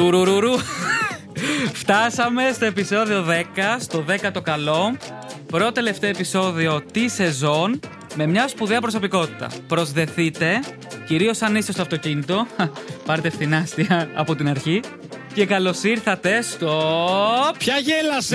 Τουρουρουρου. Φτάσαμε στο επεισόδιο 10, στο 10ο καλό. Πρώτο τελευταίο επεισόδιο τη σεζόν με μια σπουδαία προσωπικότητα. Προσδεθείτε, κυρίως αν είστε στο αυτοκίνητο. Πάρτε φθηνάστια από την αρχή. Και καλώς ήρθατε στο... Ποια γέλασε!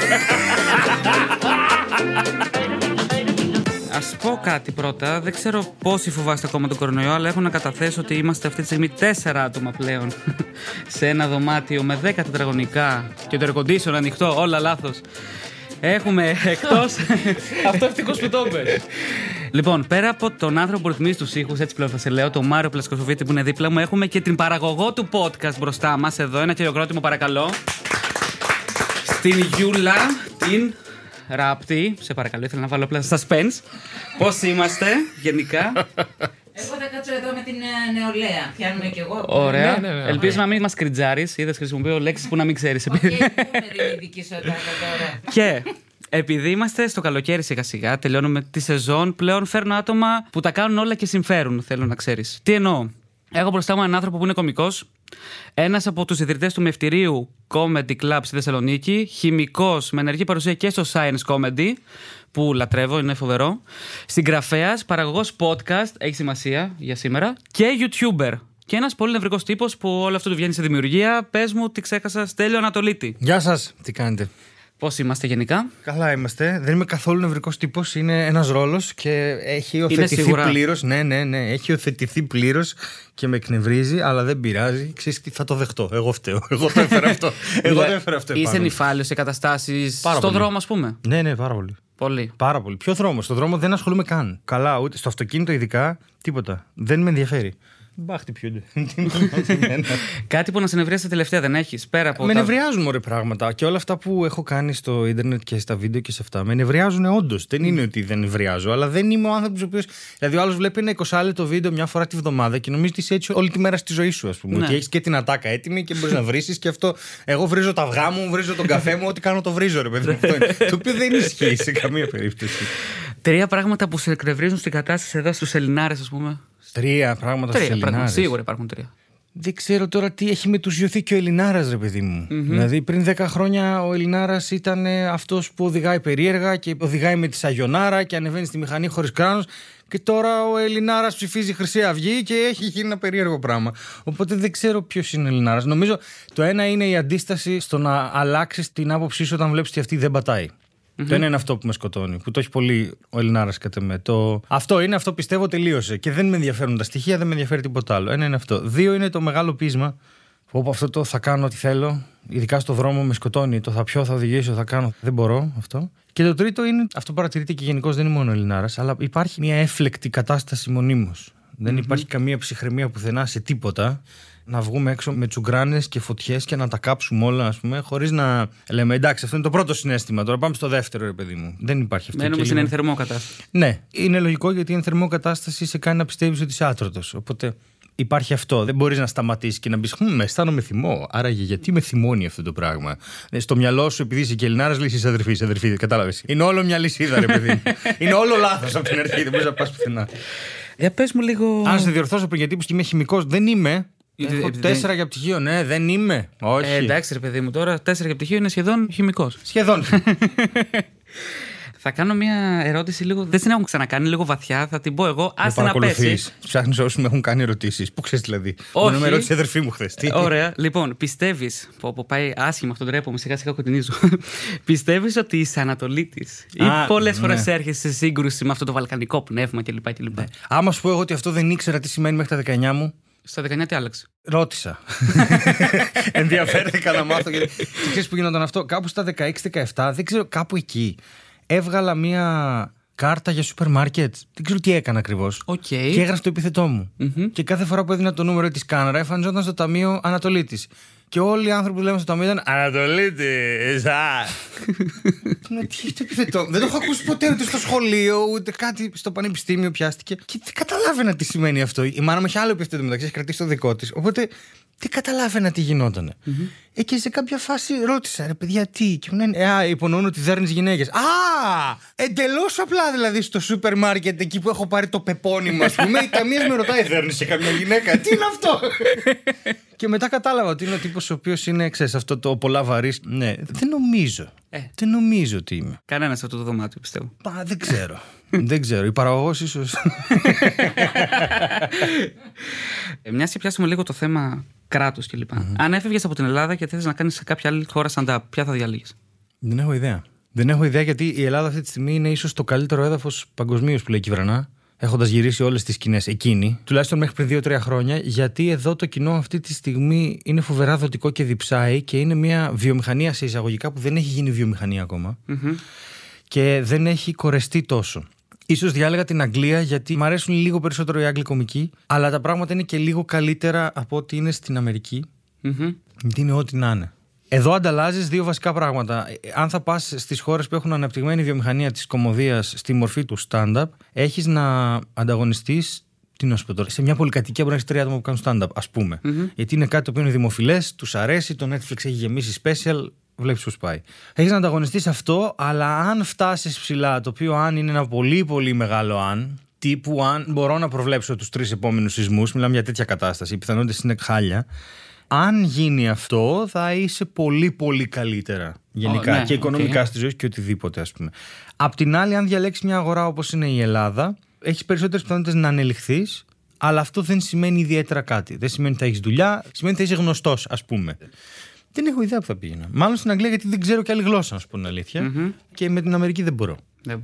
Ας πω κάτι πρώτα. Δεν ξέρω πόσοι φοβάστε ακόμα τον κορονοϊό, αλλά έχω να καταθέσω ότι είμαστε αυτή τη στιγμή 4 άτομα πλέον σε ένα δωμάτιο με 10 τετραγωνικά και το air condition ανοιχτό, όλα λάθος. Έχουμε εκτός... Αυτό ευτυχώς που το είπες. Λοιπόν, πέρα από τον άνθρωπο που ρυθμίζει τους ήχους, έτσι πλέον θα σε λέω, τον Μάριο Πλασκοσοφίτη που είναι δίπλα μου, έχουμε και την παραγωγό του podcast μπροστά μας. Εδώ, ένα χειροκρότημα παρακαλώ. Στην Γιούλα, την Ράπτη. Σε παρακαλώ, ήθελα να βάλω απλά suspense. Πώς είμαστε γενικά? Εγώ θα κάτσω εδώ με την νεολαία. Πιάνουμε κι εγώ. Ωραία. Ναι. Ελπίζω να μην μας κριτζάρεις. Είδες, χρησιμοποιώ λέξεις που να μην ξέρεις. Και η δική σου ατάκα τώρα. Και επειδή είμαστε στο καλοκαίρι σιγά σιγά, τελειώνουμε τη σεζόν, πλέον φέρνω άτομα που τα κάνουν όλα και συμφέρουν, θέλω να ξέρεις. Τι εννοώ? Έχω μπροστά μου έναν άνθρωπο που είναι κωμικός, ένας από τους ιδρυτές του Μευτηρίου Comedy Club στη Θεσσαλονίκη, χημικός με ενεργή παρουσία και στο Science Comedy, που λατρεύω, είναι φοβερό, συγγραφέας, παραγωγός podcast, έχει σημασία για σήμερα, και YouTuber. Και ένας πολύ νευρικός τύπος που όλο αυτό του βγαίνει σε δημιουργία. Πες μου, τι ξέχασα, Στέλιο Ανατολίτη. Γεια σας, τι κάνετε? Πώς είμαστε γενικά? Καλά είμαστε. Δεν είμαι καθόλου νευρικός τύπος. Είναι ένας ρόλος και έχει υιοθετηθεί πλήρως. Ναι, έχει υιοθετηθεί πλήρως και με εκνευρίζει, αλλά δεν πειράζει. Ξέρεις τι, θα το δεχτώ. Εγώ φταίω. Εγώ το έφερα αυτό. Είσαι νηφάλιος σε καταστάσεις στον πολύ. δρόμο, ας πούμε? Ναι, πάρα πολύ. Πολύ. Πάρα πολύ. Ποιο δρόμο? Στο δρόμο δεν ασχολούμαι καν. Καλά, ούτε στο αυτοκίνητο ειδικά, τίποτα. Δεν με ενδιαφέρει. Μπα, χτυπιούνται. Κάτι που να σε νευρίασε τελευταία δεν έχεις? Πέρα από. Με νευριάζουν ωραία πράγματα. Και όλα αυτά που έχω κάνει στο ίντερνετ και στα βίντεο και σε αυτά με νευριάζουν όντως. Δεν είναι ότι δεν νευριάζω, αλλά δεν είμαι ο άνθρωπος ο οποίος. Δηλαδή, ο άλλος βλέπει ένα 20 λεπτό βίντεο μια φορά τη βδομάδα και νομίζει ότι είσαι έτσι όλη τη μέρα στη ζωή σου, ας πούμε. Ναι. Ότι έχεις και την ατάκα έτοιμη και μπορείς να βρήσεις και αυτό. Εγώ βρίζω τα αυγά μου, βρίζω τον καφέ μου, ό,τι κάνω το βρίζω, ρε παιδί μου. Το οποίο δεν ισχύει σε καμία περίπτωση. 3 πράγματα που σε εκνευρίζουν στην κατάσταση εδώ στους Ελληνάρες, ας πούμε. 3 πράγματα στους Ελληνάρες. Σίγουρα υπάρχουν 3. Δεν ξέρω τώρα τι έχει μετουσιωθεί και ο Ελληνάρας, ρε παιδί μου. Δηλαδή, πριν 10 χρόνια ο Ελληνάρας ήταν αυτός που οδηγάει περίεργα και οδηγάει με τη σαγιονάρα και ανεβαίνει στη μηχανή χωρίς κράνος. Και τώρα ο Ελληνάρας ψηφίζει Χρυσή Αυγή και έχει γίνει ένα περίεργο πράγμα. Οπότε δεν ξέρω ποιος είναι ο Ελληνάρας. Νομίζω το ένα είναι η αντίσταση στο να αλλάξεις την άποψή σου όταν βλέπεις ότι αυτή δεν πατάει. Το ένα είναι αυτό που με σκοτώνει, που το έχει πολύ ο Ελληνάρας κατά με. Αυτό είναι, αυτό πιστεύω τελείωσε. Και δεν με ενδιαφέρουν τα στοιχεία, δεν με ενδιαφέρει τίποτα άλλο. Ένα είναι αυτό. 2 είναι το μεγάλο πείσμα. Όπου αυτό το θα κάνω ό,τι θέλω. Ειδικά στο δρόμο με σκοτώνει. Το θα πιω, θα οδηγήσω, θα κάνω. Δεν μπορώ αυτό. Και το τρίτο είναι, αυτό παρατηρείται και γενικώς δεν είναι μόνο ο Ελληνάρας, αλλά υπάρχει μια έφλεκτη κατάσταση μονίμως. Δεν υπάρχει καμία ψυχραιμία πουθενά σε τίποτα. Να βγούμε έξω με τσουγκράνες και φωτιές και να τα κάψουμε όλα, ας πούμε, χωρίς να λέμε εντάξει, αυτό είναι το πρώτο συναίσθημα. Τώρα πάμε στο δεύτερο, ρε παιδί μου. Δεν υπάρχει αυτό. Μένουμε στην ενθερμό κατάσταση. Ναι, είναι λογικό γιατί η ενθερμό κατάσταση σε κάνει να πιστεύεις ότι είσαι άτρωτος. Οπότε υπάρχει αυτό. Δεν μπορείς να σταματήσεις και να πεις αισθάνομαι θυμό. Άραγε γιατί με θυμώνει αυτό το πράγμα? Στο μυαλό σου, επειδή είσαι και Ελληνάρας, λες είσαι αδερφή, κατάλαβες. Είναι όλο μια λυσίδα, ρε παιδί μου. Είναι όλο λάθος από την αρχή, δεν μπορείς να πας πουθενά. Για πες μου λίγο. Αν σε διορθώσω πριν, γιατί είπες και είμαι χημικός, δεν είμαι. Έχω 4 για πτυχίο, ναι, δεν είμαι. Όχι. Εντάξει, ρε παιδί μου, τώρα 4 για πτυχίο είναι σχεδόν χημικός. Σχεδόν. Θα κάνω μια ερώτηση λίγο. Δεν την έχουν ξανακάνει, λίγο βαθιά. Θα την πω εγώ. Άστε να πέσει. Ψάχνεις όσους με έχουν κάνει ερωτήσεις. Πού ξέρεις δηλαδή? Όχι. Με ρώτησε η αδερφή μου χθες. Ωραία. Λοιπόν, πιστεύεις. Που πάει άσχημα αυτό, ντρέπομαι, σιγά σιγά κοντινίζω. Πιστεύεις ότι είσαι Ανατολίτης? Ή πολλές φορές έρχεσαι σε σύγκρουση με αυτό το βαλκανικό πνεύμα κλπ. Άμα σου πω εγώ ότι αυτό δεν ήξερα τι σημαίνει μέχρι τα 19 μου. Στα 19 τι άλλαξε? Ρώτησα. Ενδιαφέρθηκα να μάθω. Και ξέρεις που γινόταν αυτό? Κάπου στα 16-17, δεν ξέρω, κάπου εκεί. Έβγαλα μία κάρτα για σούπερ μάρκετ. Δεν ξέρω τι έκανα ακριβώς. Και έγραψα το επίθετό μου. Και κάθε φορά που έδινα το νούμερο της κάμερα, εμφανιζόταν στο ταμείο Ανατολίτης. Και όλοι οι άνθρωποι που λέμε στο ταμείο ήταν Ανατολίτης. Τι έχει το επιθετό? Δεν το έχω ακούσει ποτέ ούτε στο σχολείο, ούτε κάτι στο πανεπιστήμιο πιάστηκε. Και δεν καταλάβαινα τι σημαίνει αυτό. Η μάνα μου είχε άλλο επιθετό μεταξύ, έχει κρατήσει το δικό της. Οπότε δεν καταλάβαινα τι γινότανε. Και σε κάποια φάση ρώτησα, ρε παιδιά, τι? Και μου λένε, υπονοούν ότι δέρνεις γυναίκες. Εντελώς απλά δηλαδή στο σούπερ μάρκετ εκεί που έχω πάρει το πεπόνι μου, ας πούμε. Καμίας με ρωτάει, δέρνεις σε καμιά γυναίκα? Τι είναι αυτό? Και μετά κατάλαβα ότι είναι ο τύπος ο οποίος είναι, ξέρεις, αυτό το πολλά βαρύς. Ναι, δεν νομίζω. Δεν νομίζω ότι είμαι. Κανένας σε αυτό το δωμάτιο, πιστεύω. Δεν ξέρω. Δεν ξέρω. Η παραγωγός ίσως. Μιας και πιάσουμε λίγο το θέμα κράτους κλπ. Αν έφευγες από την Ελλάδα και θες να κάνεις σε κάποια άλλη χώρα stand-up, ποια θα διαλέγεις? Δεν έχω ιδέα. Δεν έχω ιδέα γιατί η Ελλάδα αυτή τη στιγμή είναι ίσως το καλύτερο έδαφος παγκοσμίως που λέει Κυβρανά. Έχοντας γυρίσει όλες τις σκηνές εκείνη, τουλάχιστον μέχρι πριν 2-3 χρόνια, γιατί εδώ το κοινό αυτή τη στιγμή είναι φοβερά δοτικό και διψάει και είναι μια βιομηχανία σε εισαγωγικά που δεν έχει γίνει βιομηχανία ακόμα και δεν έχει κορεστεί τόσο. Ίσως διάλεγα την Αγγλία γιατί μου αρέσουν λίγο περισσότερο οι Άγγλοι κομικοί, αλλά τα πράγματα είναι και λίγο καλύτερα από ό,τι είναι στην Αμερική. Γιατί είναι ό,τι να είναι. Εδώ ανταλλάζεις δύο βασικά πράγματα. Αν θα πας στις χώρες που έχουν αναπτυγμένη βιομηχανία της κωμωδίας στη μορφή του stand-up, έχεις να ανταγωνιστείς. Τι να σου πω τώρα, σε μια πολυκατοικία μπορεί να έχεις 3 άτομα που κάνουν stand-up, ας πούμε. Γιατί είναι κάτι το οποίο είναι δημοφιλές, τους αρέσει, το Netflix έχει γεμίσει special, βλέπεις πώς πάει. Έχεις να ανταγωνιστείς αυτό, αλλά αν φτάσεις ψηλά, το οποίο αν είναι ένα πολύ πολύ μεγάλο αν, τύπου αν μπορώ να προβλέψω τους 3 επόμενους σεισμούς, μιλάμε για τέτοια κατάσταση, οι πιθανότητες είναι χάλια. Αν γίνει αυτό, θα είσαι πολύ πολύ καλύτερα γενικά και οικονομικά στη ζωή και οτιδήποτε, ας πούμε. Απ' την άλλη, αν διαλέξεις μια αγορά όπως είναι η Ελλάδα, έχεις περισσότερες πιθανότητες να ανελιχθείς, αλλά αυτό δεν σημαίνει ιδιαίτερα κάτι. Δεν σημαίνει ότι θα έχεις δουλειά, σημαίνει ότι θα είσαι γνωστός, ας πούμε. Δεν έχω ιδέα που θα πήγαινα. Μάλλον στην Αγγλία, γιατί δεν ξέρω και άλλη γλώσσα, να σου πω την αλήθεια. Και με την Αμερική δεν μπορώ.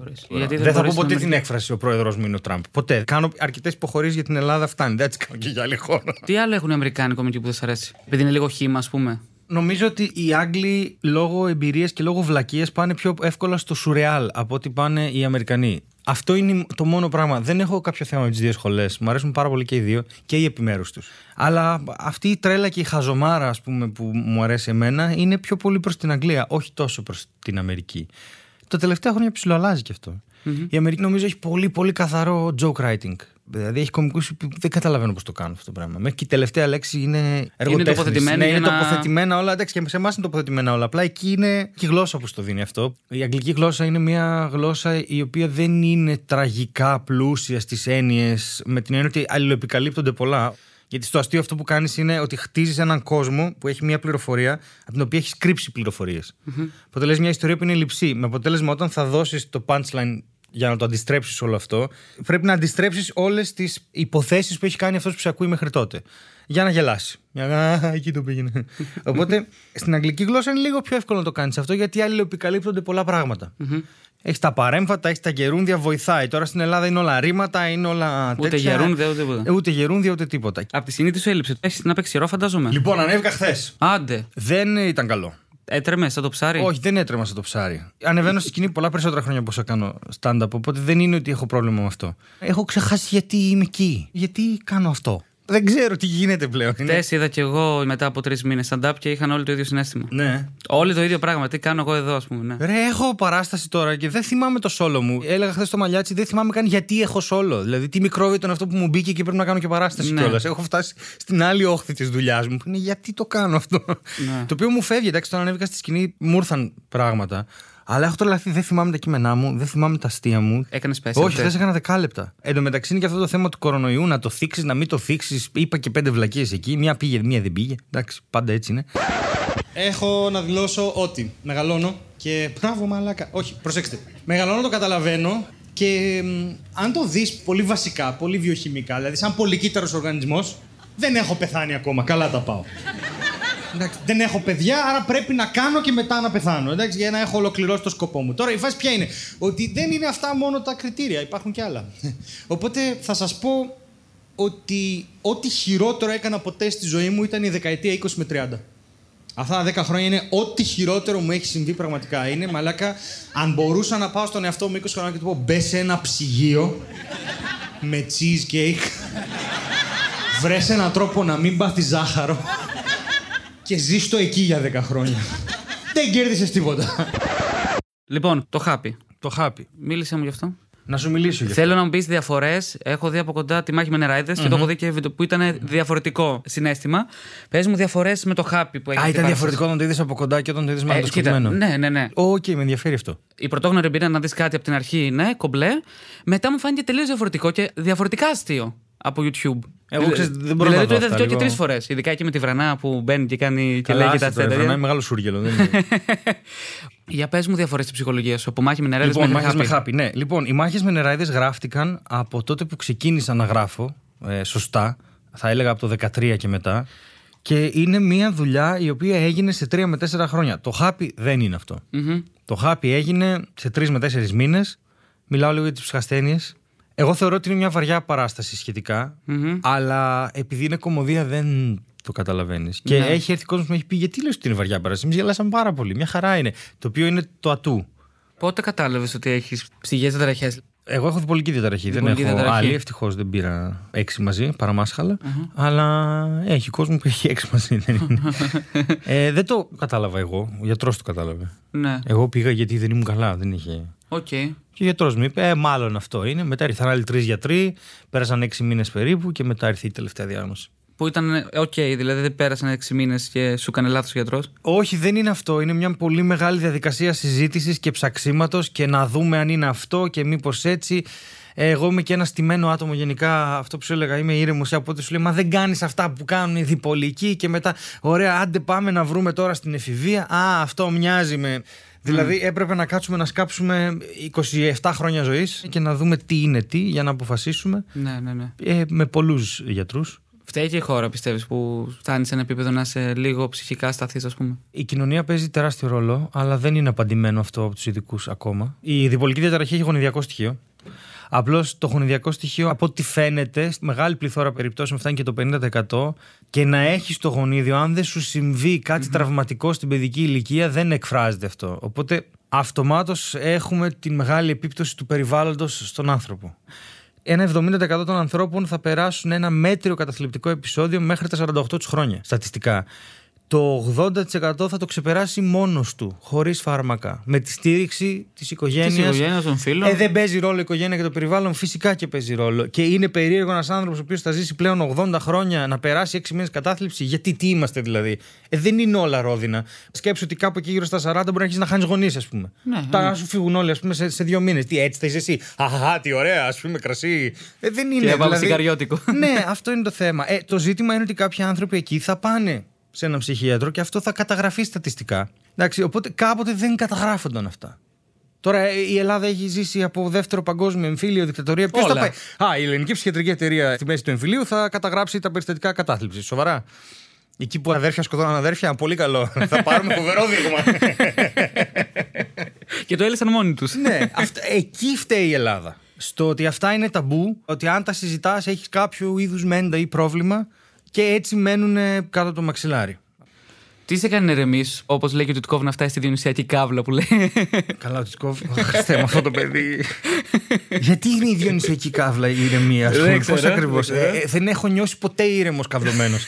Δεν θα πω ποτέ την έκφραση ο πρόεδρος μου είναι ο Τραμπ. Ποτέ. Κάνω αρκετές υποχωρήσεις για την Ελλάδα, φτάνει. Δεν έτσι κάνω και για άλλη χώρα. Τι άλλο έχουν οι Αμερικάνοι κομικοί που δεν σ' αρέσει? Επειδή είναι λίγο χύμα, ας πούμε. Νομίζω ότι οι Άγγλοι λόγω εμπειρίας και λόγω βλακείας πάνε πιο εύκολα στο σουρεάλ από ότι πάνε οι Αμερικανοί. Αυτό είναι το μόνο πράγμα. Δεν έχω κάποιο θέμα με τις δύο σχολές. Μου αρέσουν πάρα πολύ και οι δύο και οι επιμέρους τους. Αλλά αυτή η τρέλα και η χαζομάρα, ας πούμε, που μου αρέσει εμένα είναι πιο πολύ προς την Αγγλία, όχι τόσο προς την Αμερική. Τα τελευταία χρόνια ψιλοαλλάζει και αυτό. Η Αμερική νομίζω έχει πολύ πολύ καθαρό joke writing. Δηλαδή έχει κωμικούς που δεν καταλαβαίνω πώς το κάνουν αυτό το πράγμα. Μέχρι και η τελευταία λέξη είναι εργοτέχνης. Είναι τοποθετημένα όλα. Εντάξει, και σε εμάς είναι τοποθετημένα όλα. Απλά εκεί είναι και η γλώσσα που το δίνει αυτό. Η αγγλική γλώσσα είναι μια γλώσσα η οποία δεν είναι τραγικά πλούσια στις έννοιες, με την έννοια ότι αλληλοεπικαλύπτονται πολλά. Γιατί στο αστείο αυτό που κάνεις είναι ότι χτίζεις έναν κόσμο που έχει μια πληροφορία από την οποία έχεις κρύψει πληροφορίες. Οπότε λες μια ιστορία που είναι λειψή. Με αποτέλεσμα, όταν θα δώσεις το punchline για να το αντιστρέψεις όλο αυτό, πρέπει να αντιστρέψεις όλες τις υποθέσεις που έχει κάνει αυτός που σε ακούει μέχρι τότε. Για να γελάσει. Εκεί το πήγαινε. Οπότε στην αγγλική γλώσσα είναι λίγο πιο εύκολο να το κάνεις αυτό, γιατί αλληλοεπικαλύπτονται πολλά πράγματα. Έχεις τα παρέμφατα, έχεις τα γερούντια, βοηθάει. Τώρα στην Ελλάδα είναι όλα ρήματα, είναι όλα τέτοια. Ούτε γερούντια, ούτε τίποτα. Ούτε γερούντια, ούτε τίποτα. Από τη σκηνή σου έλειψε. Έχεις να παίξεις ιερό, φαντάζομαι. Λοιπόν, ανέβηκα χθες. Άντε. Δεν ήταν καλό. Έτρεμε σαν το ψάρι? Όχι, δεν έτρεμα σαν το ψάρι. Ανεβαίνω στη σκηνή πολλά περισσότερα χρόνια από όσα κάνω stand-up. Οπότε δεν είναι ότι έχω πρόβλημα με αυτό. Έχω ξεχάσει γιατί είμαι εκεί. Γιατί κάνω αυτό. Δεν ξέρω τι γίνεται πλέον. Χθες είδα κι εγώ μετά από 3 μήνες stand-up και είχαν όλοι το ίδιο συναίσθημα. Ναι. Όλοι το ίδιο πράγμα. Τι κάνω εγώ εδώ, ας πούμε. Ναι. Ρε, έχω παράσταση τώρα και δεν θυμάμαι το σόλο μου. Έλεγα χθες στο Μαλιάτσι, δεν θυμάμαι καν γιατί έχω σόλο. Δηλαδή, τι μικρόβιο ήταν αυτό που μου μπήκε και πρέπει να κάνω και παράσταση κιόλας. Έχω φτάσει στην άλλη όχθη της δουλειάς μου. Που είναι γιατί το κάνω αυτό. Ναι. Το οποίο μου φεύγει. Εντάξει, όταν ανέβηκα στη σκηνή μου ήρθαν πράγματα. Αλλά έχω τρελαθεί, δεν θυμάμαι τα κείμενά μου, δεν θυμάμαι τα αστεία μου. Έκανε special. Όχι, χθες έκανα 10 λεπτά. Εν τω μεταξύ είναι και αυτό το θέμα του κορονοϊού, να το θίξεις, να μην το θίξεις. Είπα και 5 βλακίες εκεί. Μία πήγε, μία δεν πήγε. Εντάξει, πάντα έτσι είναι. Έχω να δηλώσω ότι μεγαλώνω και. Μπράβο, μαλάκα. Όχι, προσέξτε. Μεγαλώνω, το καταλαβαίνω και αν το δεις πολύ βασικά, πολύ βιοχημικά, δηλαδή σαν πολυκύτταρος οργανισμός, δεν έχω πεθάνει ακόμα. Καλά τα πάω. Εντάξει, δεν έχω παιδιά, άρα πρέπει να κάνω και μετά να πεθάνω. Εντάξει, για να έχω ολοκληρώσει το σκοπό μου. Τώρα η φάση ποια είναι? Ότι δεν είναι αυτά μόνο τα κριτήρια, υπάρχουν κι άλλα. Οπότε θα σας πω ότι ό,τι χειρότερο έκανα ποτέ στη ζωή μου ήταν η δεκαετία 20 με 30. Αυτά τα 10 χρόνια είναι ό,τι χειρότερο μου έχει συμβεί πραγματικά. Είναι μαλάκα, αν μπορούσα να πάω στον εαυτό μου 20 χρόνια και του πω μπε σε ένα ψυγείο με cheesecake, βρες έναν τρόπο να μην πάθει ζάχαρο. Και ζεις το εκεί για 10 χρόνια. Δεν κέρδισες τίποτα. Λοιπόν, το χάπι. Το χάπι. Μίλησε μου γι' αυτό. Να σου μιλήσω γι' αυτό. Θέλω να μου πεις διαφορές. Έχω δει από κοντά τη μάχη με νεράιδες και το έχω δει και βίντεο που ήταν διαφορετικό συναίσθημα. Πες μου διαφορές με το χάπι που έχει. Ήταν διαφορετικό όταν το είδες από κοντά και όταν το είδες μαγνητοσκοπημένο. Ναι. Οκ, με ενδιαφέρει αυτό. Η πρωτόγνωρη εμπειρία να δεις κάτι από την αρχή, ναι, κομπλέ. Μετά μου φάνηκε τελείως διαφορετικό και διαφορετικά αστείο. από YouTube. Εγώ δεν μπορώ δηλαδή να το είδα 2 και 3 φορές. Ειδικά εκεί με τη Βρανά που μπαίνει και κάνει και λέγεται τα τέτοια. Είναι μεγάλο σούργελο. Για πες μου διαφορές στην ψυχολογία σου. Από μάχη με νεράιδες με χάπι. Ναι. Λοιπόν, οι μάχες με νεράιδες γράφτηκαν από τότε που ξεκίνησα να γράφω. Σωστά. Θα έλεγα από το 2013 και μετά. Και είναι μια δουλειά η οποία έγινε σε 3 με 4 χρόνια. Το χάπι δεν είναι αυτό. Το χάπι έγινε σε 3 με 4 μήνες. Μιλάω λίγο για τις ψυχασθένειες. Εγώ θεωρώ ότι είναι μια βαριά παράσταση σχετικά, αλλά επειδή είναι κωμωδία δεν το καταλαβαίνεις. Και έχει έρθει κόσμος που με έχει πει: γιατί λες ότι είναι βαριά παράσταση? Εμείς γελάσαμε πάρα πολύ. Μια χαρά είναι. Το οποίο είναι το ατού. Πότε κατάλαβες ότι έχεις ψυχικές διαταραχές? Εγώ έχω διπολική διαταραχή. Δεν έχω άλλη. Ευτυχώς δεν πήρα 6 μαζί, παραμάσχαλα. Αλλά έχει κόσμο που έχει 6 μαζί. Δεν το κατάλαβα εγώ. Ο γιατρός το κατάλαβε. Ναι. Εγώ πήγα γιατί δεν ήμουν καλά. Δεν είχε. Okay. Και ο γιατρός μου είπε: μάλλον αυτό είναι. Μετά ήρθαν άλλοι 3 γιατροί. Πέρασαν 6 μήνες περίπου και μετά ήρθε η τελευταία διάγνωση. Που ήταν δηλαδή δεν πέρασαν 6 μήνες και σου έκανε λάθος ο γιατρός? Όχι, δεν είναι αυτό. Είναι μια πολύ μεγάλη διαδικασία συζήτησης και ψαξίματος και να δούμε αν είναι αυτό και μήπως έτσι. Εγώ είμαι και ένα στημένο άτομο γενικά. Αυτό που σου έλεγα, είμαι ήρεμος. Οπότε σου λέει: μα δεν κάνεις αυτά που κάνουν οι διπολικοί. Και μετά, ωραία, άντε πάμε να βρούμε τώρα στην εφηβεία. Α, αυτό μοιάζει με. Δηλαδή έπρεπε να κάτσουμε να σκάψουμε 27 χρόνια ζωής και να δούμε τι είναι τι για να αποφασίσουμε. Ναι. Με πολλούς γιατρούς. Φταίει και η χώρα, πιστεύεις, που φτάνει σε ένα επίπεδο να είσαι λίγο ψυχικά σταθής, ας πούμε? Η κοινωνία παίζει τεράστιο ρόλο, αλλά δεν είναι απαντημένο αυτό από τους ειδικούς ακόμα. Η διπολική διαταραχή έχει γονιδιακό στοιχείο. Απλώς το γονιδιακό στοιχείο, από ό,τι φαίνεται, στη μεγάλη πληθώρα περιπτώσεων φτάνει και το 50%. Και να έχεις το γονίδιο, αν δεν σου συμβεί κάτι τραυματικό στην παιδική ηλικία, δεν εκφράζεται αυτό. Οπότε αυτομάτως έχουμε τη μεγάλη επίπτωση του περιβάλλοντος στον άνθρωπο. Ένα 70% των ανθρώπων θα περάσουν ένα μέτριο καταθλιπτικό επεισόδιο μέχρι τα 48 τους χρόνια, στατιστικά. Το 80% θα το ξεπεράσει μόνος του, χωρίς φάρμακα. Με τη στήριξη της οικογένειας. Των φίλων. Δεν παίζει ρόλο η οικογένεια και το περιβάλλον, φυσικά και παίζει ρόλο. Και είναι περίεργο ένας άνθρωπος ο οποίος θα ζήσει πλέον 80 χρόνια να περάσει 6 μήνες κατάθλιψη. Γιατί τι είμαστε δηλαδή? Δεν είναι όλα ρόδινα. Σκέψου ότι κάπου εκεί γύρω στα 40 μπορεί να αρχίσει να χάνεις γονείς, ας πούμε. Να σου φύγουν όλοι, ας πούμε, σε 2 μήνες. Τι, έτσι θα είσαι εσύ? Αχα, τι ωραία, ας πούμε, κρασί. Δεν είναι. Και σιγαριώτικο. Ναι, αυτό είναι το θέμα. Το ζήτημα είναι ότι κάποιοι άνθρωποι εκεί θα πάνε σε έναν ψυχίατρο και αυτό θα καταγραφεί στατιστικά. Εντάξει, οπότε κάποτε δεν καταγράφονταν αυτά. Τώρα η Ελλάδα έχει ζήσει από δεύτερο παγκόσμιο εμφύλιο, δικτατορία. Ποιος θα πάει? Η Ελληνική Ψυχιατρική Εταιρεία στη μέση του εμφυλίου θα καταγράψει τα περιστατικά κατάθλιψης. Σοβαρά. Εκεί που αδέρφια σκοτώναν αδέρφια, πολύ καλό. Θα πάρουμε φοβερό δείγμα. Και το έλυσαν μόνοι τους. Ναι, εκεί φταίει η Ελλάδα. Στο ότι αυτά είναι ταμπού, ότι αν τα συζητάς έχεις κάποιο είδους μέντα ή πρόβλημα. Και έτσι μένουν κάτω από το μαξιλάρι. Τι σε κάνει να ηρεμείς, όπως λέει και ο Τιτκόβ, να φτάσει στη διονυσιακή καύλα που λέει? Καλά, ο Τιτκόβ. Χριστέ μου, αυτό το παιδί. Γιατί είναι η διονυσιακή καύλα η ηρεμία, ας πούμε? Πώς ακριβώς? Δεν έχω νιώσει ποτέ ήρεμος καυλωμένος.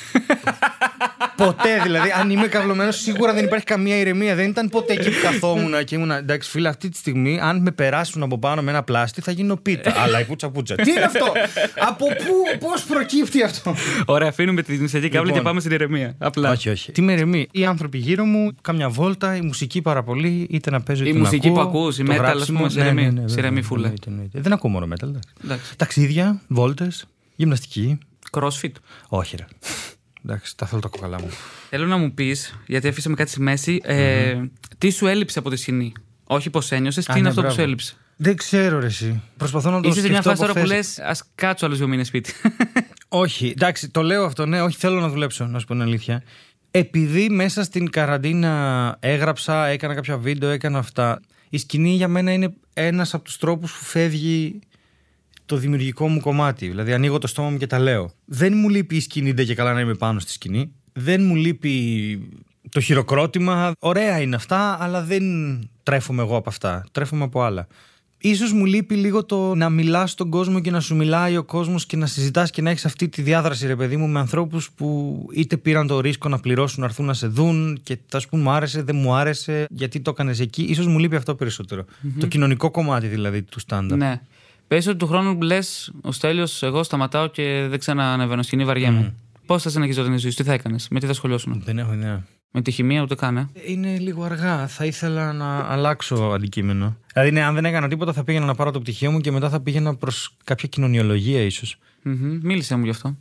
Ποτέ δηλαδή. Αν είμαι καυλωμένος, σίγουρα δεν υπάρχει καμία ηρεμία. Δεν ήταν ποτέ εκεί που καθόμουν και ήμουν. Εντάξει, φίλε, αυτή τη στιγμή, αν με περάσουν από πάνω με ένα πλάστη, θα γίνω πίτα. Αλλά η πουτσα. Τι είναι αυτό? Από πού, πώς προκύπτει αυτό? Ωραία, αφήνουμε τη διονυσιακή καύλα και πάμε στην ηρεμία. Απλά. Όχι. Τι με ηρεμεί? Οι άνθρωποι γύρω μου, κάμια βόλτα, η μουσική πάρα πολύ, είτε να παίζω. Η μουσική που ακούς, η metal, ας πούμε, σε ηρεμεί φούλα. Δεν ακούω μόνο metal. Ταξίδια, βόλτες, γυμναστική. Crossfit. Όχι, ρε. Εντάξει, τα θέλω τα κοκαλά μου. Θέλω να μου πεις, γιατί αφήσαμε κάτι στη μέση, τι σου έλειψε από τη σκηνή? Όχι πώς ένιωσες, τι είναι αυτό που σου έλειψε? Δεν ξέρω, ρε εσύ. Προσπαθώ να το σκεφτώ. Είσαι σε μια φάση τώρα που λες, ας κάτσω άλλους 2 μήνες σπίτι. Όχι, εντάξει, το λέω αυτό, ναι, όχι, θέλω να δουλέψω, να σου πω την αλήθεια. Επειδή μέσα στην καραντίνα έγραψα, έκανα κάποια βίντεο, έκανα αυτά. Η σκηνή για μένα είναι ένας από τους τρόπους που φεύγει το δημιουργικό μου κομμάτι. Δηλαδή, ανοίγω το στόμα μου και τα λέω. Δεν μου λείπει η σκηνή, ντε και καλά να είμαι πάνω στη σκηνή. Δεν μου λείπει το χειροκρότημα. Ωραία είναι αυτά, αλλά δεν τρέφομαι εγώ από αυτά. Τρέφομαι από άλλα. Ίσως μου λείπει λίγο το να μιλάς στον κόσμο και να σου μιλάει ο κόσμος και να συζητάς και να έχεις αυτή τη διάδραση, ρε παιδί μου, με ανθρώπους που είτε πήραν το ρίσκο να πληρώσουν, να έρθουν να σε δουν και θα σου πούν μου άρεσε, δεν μου άρεσε, γιατί το έκανες εκεί. Ίσως μου λείπει αυτό περισσότερο. Το κοινωνικό κομμάτι δηλαδή του stand-up. Ναι. Πες ότι του χρόνου που λες, ο Στέλιος, εγώ σταματάω και δεν ξανανεβαίνω σκηνή, βαριέμαι. Πώς θα συνεχιζόταν η ζωή σου, τι θα έκανες, με τι θα σχολιώσουν? Δεν έχω ιδέα. Με τη χημεία ούτε καν. Είναι λίγο αργά. Θα ήθελα να αλλάξω αντικείμενο. Δηλαδή, ναι, αν δεν έκανα τίποτα, θα πήγαινα να πάρω το πτυχίο μου και μετά θα πήγαινα προς κάποια κοινωνιολογία, ίσως. Μίλησε μου γι' αυτό.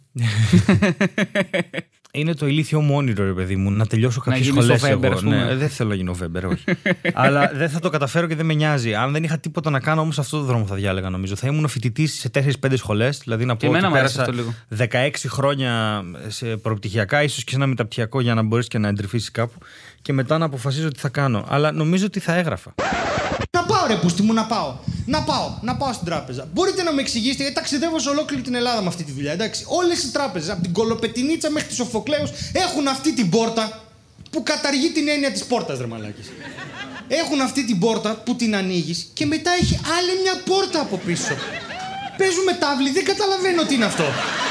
Είναι το ηλίθιο μου όνειρο, ρε παιδί μου, να τελειώσω κάποιες σχολές. Ναι, δεν θέλω να γίνω Βέμπερ, όχι. Αλλά δεν θα το καταφέρω και δεν με νιάζει. Αν δεν είχα τίποτα να κάνω, όμως αυτό το δρόμο θα διάλεγα, νομίζω. Θα ήμουν φοιτητής σε 4-5 σχολές. Δηλαδή να πω ότι πέρασα 16 χρόνια σε προπτυχιακά, ίσως και σε ένα μεταπτυχιακό για να μπορείς και να εντρυφήσεις κάπου. Και μετά να αποφασίζω τι θα κάνω. Αλλά νομίζω ότι θα έγραφα. Να πάω, ρε πούστη μου, να πάω στην τράπεζα. Μπορείτε να με εξηγήσετε, γιατί ταξιδεύω σε ολόκληρη την Ελλάδα με αυτή τη δουλειά, εντάξει. Όλες οι τράπεζες, από την Κολοπετινίτσα μέχρι τη Σοφοκλέους, έχουν αυτή την πόρτα που καταργεί την έννοια της πόρτας, ρε μαλάκες. Έχουν αυτή την πόρτα που την ανοίγεις και μετά έχει άλλη μια πόρτα από πίσω. Παίζουμε τάβλη, δεν καταλαβαίνω τι είναι αυτό.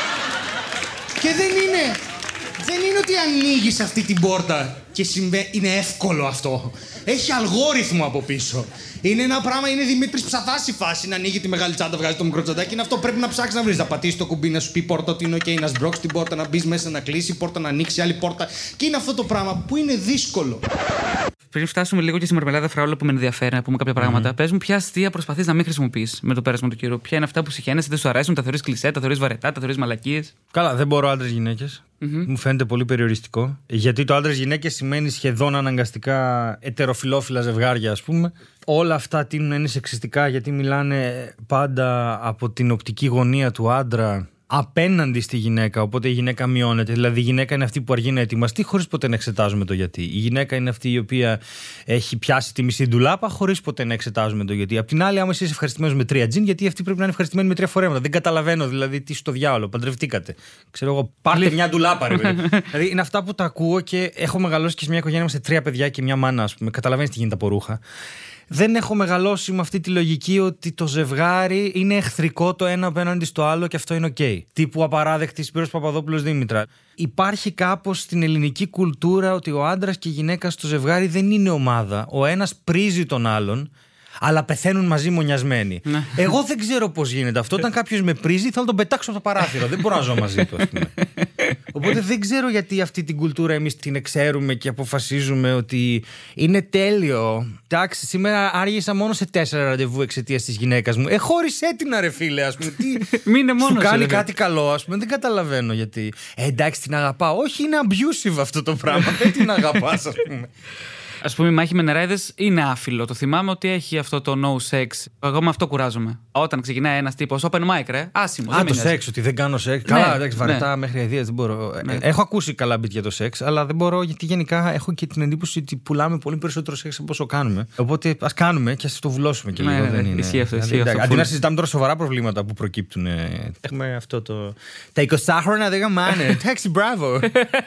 Και δεν είναι ότι ανοίγεις αυτή την πόρτα και είναι εύκολο αυτό. Έχει αλγόριθμο από πίσω. Είναι ένα πράγμα, είναι Δημήτρης Ψαθάς η φάση. Να ανοίγει τη μεγάλη τσάντα, βγάζει το μικρό τσαντάκι. Είναι αυτό πρέπει να ψάξεις να βρεις. Να πατήσεις το κουμπί, να σου πει πόρτα ότι είναι OK, να σμπρώξεις την πόρτα, να μπεις μέσα, να κλείσει η πόρτα, να ανοίξει άλλη πόρτα. Και είναι αυτό το πράγμα που είναι δύσκολο. Πριν φτάσουμε λίγο και στη Μαρμελάδα Φράουλα που με ενδιαφέρει να πούμε κάποια πράγματα, πες μου ποια αστεία προσπαθείς να μην χρησιμοποιείς με το πέρασμα του καιρού. Ποια είναι αυτά που συχαίνεσαι, δεν σου αρέσουν, τα θεωρείς κλισέ, τα θεωρείς βαρετά, τα θεωρείς μαλακίες. Καλά, δεν μπορώ άντρες-γυναίκες. Μου φαίνεται πολύ περιοριστικό. Γιατί το άντρες-γυναίκες σημαίνει σχεδόν αναγκαστικά ετεροφιλόφιλα ζευγάρια, ας πούμε. Όλα αυτά τείνουν να είναι σεξιστικά γιατί μιλάνε πάντα από την οπτική γωνία του άντρα απέναντι στη γυναίκα. Οπότε η γυναίκα μειώνεται. Δηλαδή η γυναίκα είναι αυτή που αργεί να ετοιμαστεί χωρίς ποτέ να εξετάζουμε το γιατί. Η γυναίκα είναι αυτή η οποία έχει πιάσει τη μισή ντουλάπα χωρίς ποτέ να εξετάζουμε το γιατί. Απ' την άλλη, άμα εσύ είσαι ευχαριστημένος με 3 τζιν, γιατί αυτή πρέπει να είναι ευχαριστημένη με 3 φορέματα. Δεν καταλαβαίνω δηλαδή τι στο διάολο. Παντρευτήκατε. Ξέρω εγώ, πάρτε μια ντουλάπα, ρε παιδί. Δηλαδή είναι αυτά που τα ακούω και έχω μεγαλώσει και σε μια οικογένεια με 3 παιδιά και μια μάνα, ας πούμε. Καταλαβαίνεις τι γίνεται από ρούχα. Δεν έχω μεγαλώσει με αυτή τη λογική ότι το ζευγάρι είναι εχθρικό το ένα απέναντι στο άλλο και αυτό είναι OK. Τύπου απαράδεκτη Σπύρος Παπαδόπουλος Δήμητρα. Υπάρχει κάπως στην ελληνική κουλτούρα ότι ο άντρας και η γυναίκα στο ζευγάρι δεν είναι ομάδα. Ο ένας πρίζει τον άλλον, αλλά πεθαίνουν μαζί μονιασμένοι. Εγώ δεν ξέρω πώς γίνεται αυτό. Όταν κάποιος με πρίζει, θα τον πετάξω από το παράθυρο. Δεν μπορώ να ζω μαζί του, ας πούμε. Οπότε δεν ξέρω γιατί αυτή την κουλτούρα εμείς την εξέρουμε και αποφασίζουμε ότι είναι τέλειο. Εντάξει, σήμερα άργησα μόνο σε 4 ραντεβού εξαιτίας της γυναίκας μου. Χώρισέ την, ρε φίλε, ας πούμε. Μείνε μόνος, σου κάνει κάτι καλό, ας πούμε. Δεν καταλαβαίνω γιατί. Εντάξει, την αγαπάω. Όχι, είναι abusive αυτό το πράγμα. Δεν την αγαπάς, ας πούμε. Ας πούμε, η μάχη με νεράιδες είναι άφιλο. Το θυμάμαι ότι έχει αυτό το no sex. Εγώ με αυτό κουράζομαι. Όταν ξεκινάει ένας τύπος open mic, ρε, άσημο. Το σεξ, ότι δεν κάνω σεξ. Καλά, εντάξει, βαρετά μέχρι αηδίας δεν μπορώ. Έχω ακούσει καλά beat για το σεξ, αλλά δεν μπορώ γιατί γενικά έχω και την εντύπωση ότι πουλάμε πολύ περισσότερο σεξ από όσο κάνουμε. Οπότε ας κάνουμε και ας το βουλώσουμε και λίγο. Δεν είναι. Ισχύει αυτό. Αντί να συζητάμε τώρα σοβαρά προβλήματα που προκύπτουν. Έχουμε αυτό το. Τα 20χρονα δεν γαμάνε. Taxi, bravo.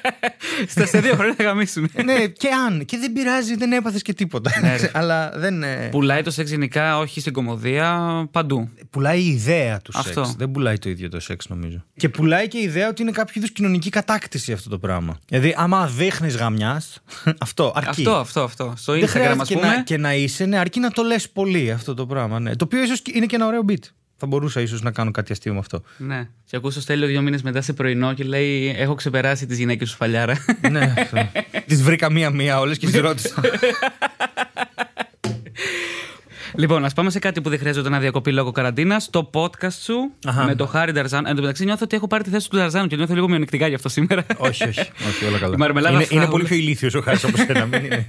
Στα 2 χρόνια θα γαμίσουν. Ναι, και αν. Και δεν πειράζει. Δεν έπαθες και τίποτα. Αλλά δεν. Πουλάει το σεξ γενικά, όχι στην κωμωδία, παντού. Πουλάει η ιδέα του σεξ. Δεν πουλάει το ίδιο το σεξ, νομίζω. Και πουλάει και η ιδέα ότι είναι κάποιο είδους κοινωνική κατάκτηση αυτό το πράγμα. Δηλαδή, άμα δείχνεις γαμιάς, αυτό αρκεί. Αυτό. Στο Instagram, ας πούμε. Και να είσαι, ναι, αρκεί να το λες πολύ αυτό το πράγμα. Ναι. Το οποίο ίσως είναι και ένα ωραίο beat. Θα μπορούσα ίσως να κάνω κάτι αστείο με αυτό. Ναι. Και ακούσω Στέλιο 2 μήνες μετά σε πρωινό και λέει: έχω ξεπεράσει τις γυναίκες σου φαλιάρα. Ναι. Τις βρήκα μία-μία όλες και τις ρώτησα. Λοιπόν, ας πάμε σε κάτι που δεν χρειάζεται να διακοπεί λόγω καραντίνας. Το podcast σου με το Χάρη Νταρζάν. Εν τω μεταξύ, νιώθω ότι έχω πάρει τη θέση του Νταρζάνου και νιώθω λίγο μειονεκτικά γι' αυτό σήμερα. Όχι, όλα καλά. Είναι πολύ πιο ηλίθιος ο Χάρης από σένα.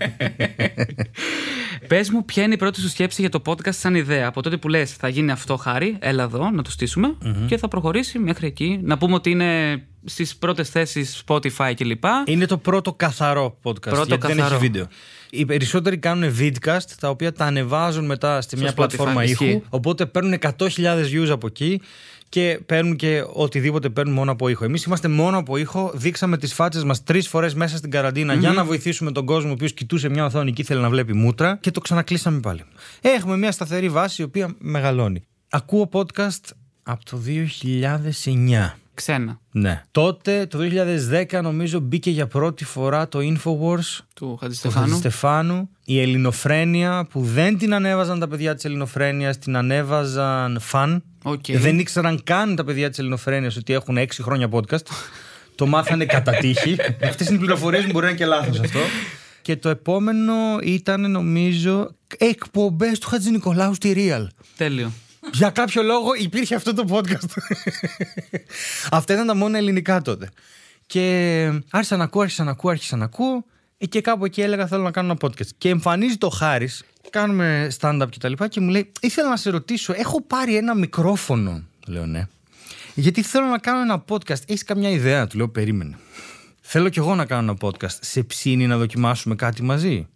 Πες μου, ποια είναι η πρώτη σου σκέψη για το podcast σαν ιδέα? Από τότε που λες θα γίνει αυτό, Χάρη, έλα εδώ να το στήσουμε και θα προχωρήσει μέχρι εκεί. Να πούμε ότι είναι στις πρώτες θέσεις Spotify κλπ. Είναι το πρώτο καθαρό podcast. Γιατί δεν έχει βίντεο. Οι περισσότεροι κάνουν vidcast, τα οποία τα ανεβάζουν μετά στη μια πλατφόρμα ήχου. Οπότε παίρνουν 100.000 views από εκεί και παίρνουν και οτιδήποτε παίρνουν μόνο από ήχο. Εμείς είμαστε μόνο από ήχο. Δείξαμε τις φάτσες μας 3 φορές μέσα στην καραντίνα για να βοηθήσουμε τον κόσμο, ο οποίος κοιτούσε μια οθόνη και ήθελε να βλέπει μούτρα, και το ξανακλείσαμε πάλι. Έχουμε μια σταθερή βάση η οποία μεγαλώνει. Ακούω podcast από το 2009. Ξένα. Ναι. Τότε, το 2010, νομίζω μπήκε για πρώτη φορά το Infowars του Χατζηστεφάνου. Η Ελληνοφρένεια, που δεν την ανέβαζαν τα παιδιά της Ελληνοφρένειας, την ανέβαζαν φαν. Δεν ήξεραν καν τα παιδιά της Ελληνοφρένειας ότι έχουν 6 χρόνια podcast. Το μάθανε κατά τύχη. Αυτές είναι οι πληροφορίες μου, μπορεί να είναι και λάθος αυτό. Και το επόμενο ήταν, νομίζω, εκπομπές του Χατζηνικολάου στη Real. Τέλειο. Για κάποιο λόγο υπήρχε αυτό το podcast. Αυτά ήταν τα μόνα ελληνικά τότε. Και άρχισα να ακούω. Και κάπου εκεί έλεγα θέλω να κάνω ένα podcast. Και εμφανίζει το Χάρης, κάνουμε stand-up και τα λοιπά και μου λέει ήθελα να σε ρωτήσω, έχω πάρει ένα μικρόφωνο. Λέω ναι. Γιατί θέλω να κάνω ένα podcast. Έχεις καμιά ιδέα? Του λέω περίμενε. Θέλω κι εγώ να κάνω ένα podcast. Σε ψήνει να δοκιμάσουμε κάτι μαζί?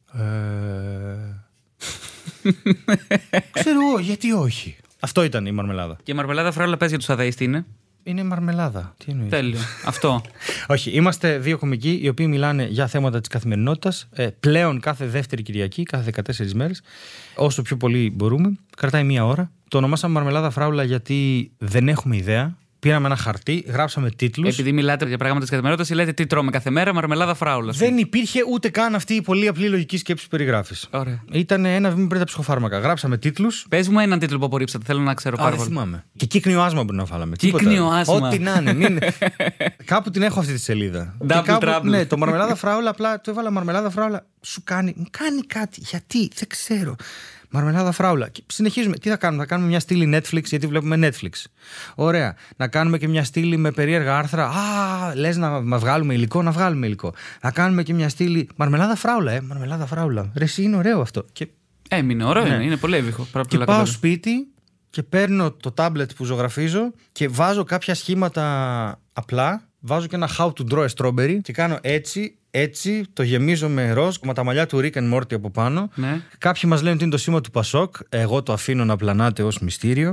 Ξέρω εγώ, γιατί όχι. Αυτό ήταν η μαρμελάδα. Και η μαρμελάδα φράουλα πες για τους αδαείς τι είναι? Είναι μαρμελάδα. Τι εννοείς? Τέλειο. Αυτό. Όχι, είμαστε δύο κομικοί οι οποίοι μιλάνε για θέματα της καθημερινότητας. Πλέον κάθε δεύτερη Κυριακή, κάθε 14 μέρες, όσο πιο πολύ μπορούμε. Κρατάει 1 ώρα. Το ονομάσαμε μαρμελάδα φράουλα γιατί δεν έχουμε ιδέα. Πήραμε ένα χαρτί, γράψαμε τίτλους. Επειδή μιλάτε για πράγματα της καθημερινότητας, λέτε τι τρώμε κάθε μέρα, μαρμελάδα φράουλα. Δεν υπήρχε ούτε καν αυτή η πολύ απλή λογική σκέψη που περιγράφεις. Ωραία. Ήταν ένα βήμα πριν τα ψυχοφάρμακα. Γράψαμε τίτλους. Πες μου έναν τίτλο που απορρίψατε, θέλω να ξέρω πάρα Δεν πολύ. θυμάμαι. Και κύκνιο άσμα μπορεί να βάλαμε. Κύκνιο άσμα. Ό,τι να είναι. Κάπου την έχω αυτή τη σελίδα. Double. Ναι, το μαρμελάδα φράουλα, απλά το έβαλα μαρμελάδα φράουλα. Μου κάνει κάτι. Γιατί, δεν ξέρω. Μαρμελάδα φράουλα. Και συνεχίζουμε. Τι θα κάνουμε? Θα κάνουμε μια στήλη Netflix, γιατί βλέπουμε Netflix. Ωραία. Να κάνουμε και μια στήλη με περίεργα άρθρα. Λες να βγάλουμε υλικό, να βγάλουμε υλικό. Να κάνουμε και μια στήλη. Μαρμελάδα φράουλα, Μαρμελάδα φράουλα. Ρε, εσύ είναι ωραίο αυτό. Και... Έμεινε ωραίο, ναι. Είναι πολύ εύβηχο. Και πάω σπίτι και παίρνω το τάμπλετ που ζωγραφίζω και βάζω κάποια σχήματα απλά. Βάζω και ένα how to draw a strawberry και κάνω έτσι, το γεμίζω με ροζ, με τα μαλλιά του Rick and Morty από πάνω. Ναι. Κάποιοι μας λένε ότι είναι το σήμα του Πασόκ. Εγώ το αφήνω να πλανάται ως μυστήριο.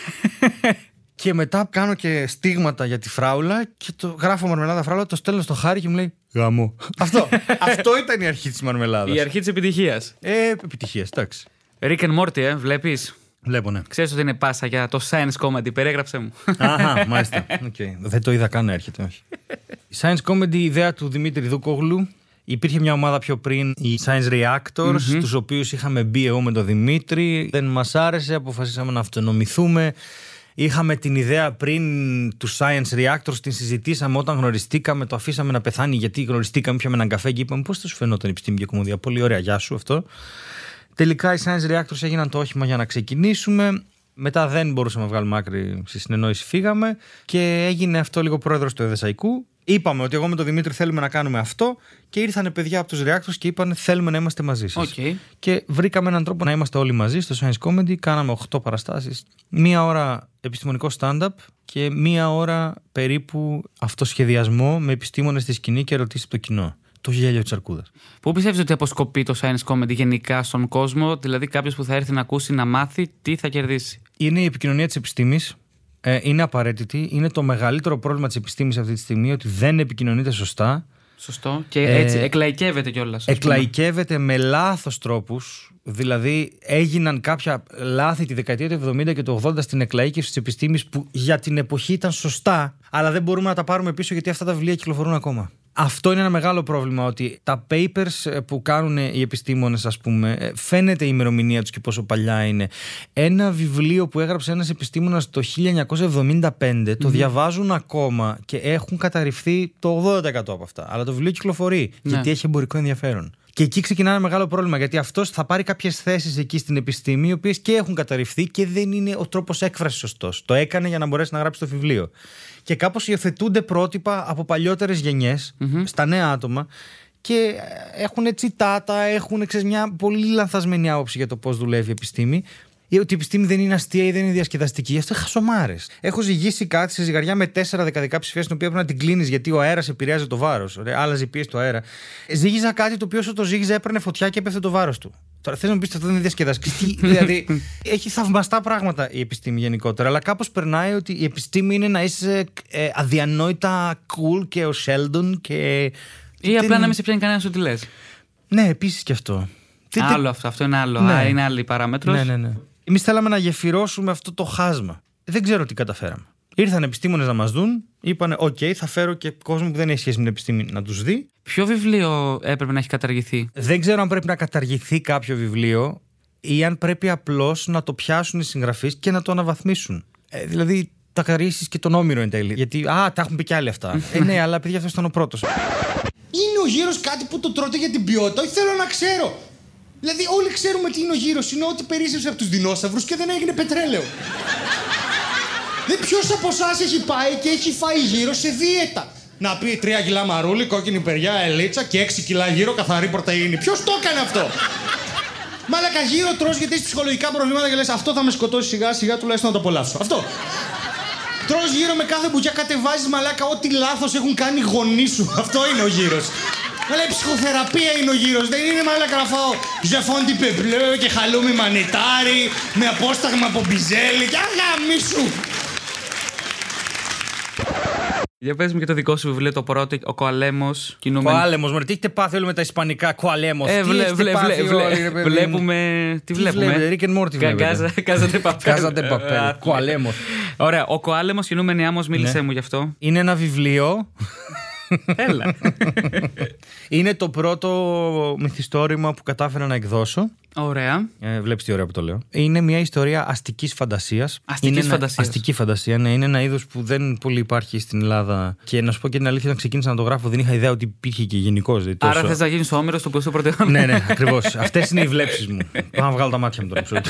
Και μετά κάνω και στίγματα για τη φράουλα και το γράφω μαρμελάδα φράουλα, το στέλνω στο Χάρη και μου λέει γαμό. Αυτό ήταν η αρχή της μαρμελάδας. Η αρχή της επιτυχίας. Επιτυχίας, εντάξει. Rick and Morty, βλέπεις. Βλέπω, ναι. Ξέρεις ότι είναι πάσα για το science comedy, περιέγραψέ μου. Αχα, μάλιστα. Okay. Δεν το είδα καν να έρχεται, όχι. Η science comedy, η ιδέα του Δημήτρη Δούκογλου. Υπήρχε μια ομάδα πιο πριν, οι Science Reactors, τους οποίους είχαμε μπει εγώ με τον Δημήτρη. Δεν μας άρεσε, αποφασίσαμε να αυτονομηθούμε. Είχαμε την ιδέα πριν του Science Reactors, την συζητήσαμε όταν γνωριστήκαμε, το αφήσαμε να πεθάνει γιατί γνωριστήκαμε, πιάμε έναν καφέ και είπαμε πώς θα σου φαινόταν η επιστήμη και η κομμωδία. Πολύ ωραία, γεια σου αυτό. Τελικά οι Science Reactors έγιναν το όχημα για να ξεκινήσουμε. Μετά δεν μπορούσαμε να βγάλουμε άκρη στη συνεννόηση, φύγαμε και έγινε αυτό λίγο πρόεδρος του Εδεσαϊκού. Είπαμε ότι εγώ με τον Δημήτρη θέλουμε να κάνουμε αυτό και ήρθανε παιδιά από τους Reactors και είπαν θέλουμε να είμαστε μαζί σας. Okay. Και βρήκαμε έναν τρόπο να είμαστε όλοι μαζί στο Science Comedy. Κάναμε 8 παραστάσεις. 1 ώρα επιστημονικό stand-up και 1 ώρα περίπου αυτοσχεδιασμό με επιστήμονες στη σκηνή και ερωτήσεις από το κοινό. Το γέλιο της αρκούδας. Πού πιστεύεις ότι αποσκοπεί το science comedy γενικά στον κόσμο, δηλαδή κάποιος που θα έρθει να ακούσει, να μάθει, τι θα κερδίσει? Είναι η επικοινωνία της επιστήμης. Είναι απαραίτητη. Είναι το μεγαλύτερο πρόβλημα της επιστήμης αυτή τη στιγμή, ότι δεν επικοινωνείται σωστά. Σωστό. Και έτσι εκλαϊκεύεται κιόλας. Εκλαϊκεύεται με λάθος τρόπους. Δηλαδή έγιναν κάποια λάθη τη δεκαετία του 70 και του 80 στην εκλαΐκευση της επιστήμης που για την εποχή ήταν σωστά, αλλά δεν μπορούμε να τα πάρουμε πίσω γιατί αυτά τα βιβλία κυκλοφορούν ακόμα. Αυτό είναι ένα μεγάλο πρόβλημα, ότι τα papers που κάνουν οι επιστήμονες, ας πούμε, φαίνεται η ημερομηνία τους και πόσο παλιά είναι. Ένα βιβλίο που έγραψε ένας επιστήμονας το 1975 το διαβάζουν ακόμα και έχουν καταρριφθεί το 80% από αυτά. Αλλά το βιβλίο κυκλοφορεί γιατί έχει εμπορικό ενδιαφέρον. Και εκεί ξεκινάει ένα μεγάλο πρόβλημα, γιατί αυτός θα πάρει κάποιες θέσεις εκεί στην επιστήμη, οι οποίες και έχουν καταρριφθεί και δεν είναι ο τρόπος έκφρασης σωστός. Το έκανε για να μπορέσει να γράψει το βιβλίο. Και κάπως υιοθετούνται πρότυπα από παλιότερες γενιές στα νέα άτομα και έχουν τσιτάτα, έχουν μια πολύ λανθασμένη άποψη για το πώς δουλεύει η επιστήμη. Ή ότι η επιστήμη δεν είναι αστεία ή δεν είναι διασκεδαστική. Αυτό είναι χασομάρες. Έχω ζυγίσει κάτι σε ζυγαριά με 4 δεκαδικά ψηφία, την οποία πρέπει να την κλείνεις γιατί ο αέρας επηρεάζει το βάρος. Άλλαζε η πίεση του αέρα. Ζύγιζα κάτι το οποίο όσο το ζύγιζα έπαιρνε φωτιά και έπεφτε το βάρος του. Τώρα θες να μου πεις ότι αυτό δεν είναι διασκεδαστική? Δηλαδή έχει θαυμαστά πράγματα η επιστήμη γενικότερα. Αλλά κάπως περνάει ότι η επιστήμη είναι να είσαι αδιανόητα cool και ο Sheldon και. Ή απλά να μην σε πιάνει κανένας ό,τι λες. Ναι, επίσης και αυτό. Άλλο αυτό είναι άλλο. Ναι. Είναι άλλη παράμετρος. Ναι. Εμείς θέλαμε να γεφυρώσουμε αυτό το χάσμα. Δεν ξέρω τι καταφέραμε. Ήρθαν επιστήμονες να μας δουν, είπανε: «ΟΚ, θα φέρω και κόσμο που δεν έχει σχέση με την επιστήμη να τους δει». Ποιο βιβλίο έπρεπε να έχει καταργηθεί? Δεν ξέρω αν πρέπει να καταργηθεί κάποιο βιβλίο ή αν πρέπει απλώς να το πιάσουν οι συγγραφείς και να το αναβαθμίσουν. Δηλαδή, τα καταργήσεις και τον Όμηρο εν τέλει. Γιατί, τα έχουν πει κι άλλοι αυτά. Ναι, αλλά παιδιά, αυτό ήταν ο πρώτος. Είναι ο γύρος κάτι που το τρώτε για την ποιότητα? Όχι, θέλω να ξέρω. Δηλαδή, όλοι ξέρουμε τι είναι ο γύρος. Είναι ό,τι περίσσεψε από τους δεινόσαυρους και δεν έγινε πετρέλαιο. Ποιος από εσάς έχει πάει και έχει φάει γύρω σε δίαιτα? Να πει 3 κιλά μαρούλι, κόκκινη περιά, ελίτσα και 6 κιλά γύρω καθαρή πρωτεΐνη. Ποιος το έκανε αυτό? Μαλάκα, γύρω τρως γιατί έχεις ψυχολογικά προβλήματα και λες αυτό θα με σκοτώσει σιγά σιγά, τουλάχιστον να το απολαύσω. Αυτό. Τρως γύρω με κάθε μπουκιά, κατεβάζεις μαλάκα ό,τι λάθος έχουν κάνει οι γονείς σου. Αυτό είναι ο γύρος. Αλλά η ψυχοθεραπεία είναι ο γύρος. Δεν είναι μαλάκα να φάω ζεφόντι πεπλέ και χαλούμι μανιτάρι με απόσταγμα από μπιζέλι και αγαμίσου. Για πες μου και το δικό σου βιβλίο, το πρώτο, ο Κοαλέμος. Κοάλεμος, μωρέ, τι έχετε πάθει όλοι με τα ισπανικά, Κοαλέμος. Βλέπουμε. Τι βλέπουμε? Rick and Morty βλέπετε. Κάζατε παπέλ. Κοαλέμος. Ωραία, ο Κοάλεμος κινούμενοι άμμος, μίλησέ μου γι' αυτό. Είναι ένα βιβλίο. Έλα. Είναι το πρώτο μυθιστόρημα που κατάφερα να εκδώσω. Ωραία. Βλέπεις τι ωραία που το λέω. Είναι μια ιστορία αστικής φαντασίας. Αστική φαντασία, ναι. Είναι ένα είδος που δεν πολύ υπάρχει στην Ελλάδα. Και να σου πω και την αλήθεια, όταν ξεκίνησα να το γράφω, δεν είχα ιδέα ότι υπήρχε και γενικώς. Άρα θες να γίνεις ο Όμηρος του Ποστού Πρωτεών? Ναι, ακριβώς. Αυτές είναι οι βλέψεις μου. Πάω να βγάλω τα μάτια μου τώρα.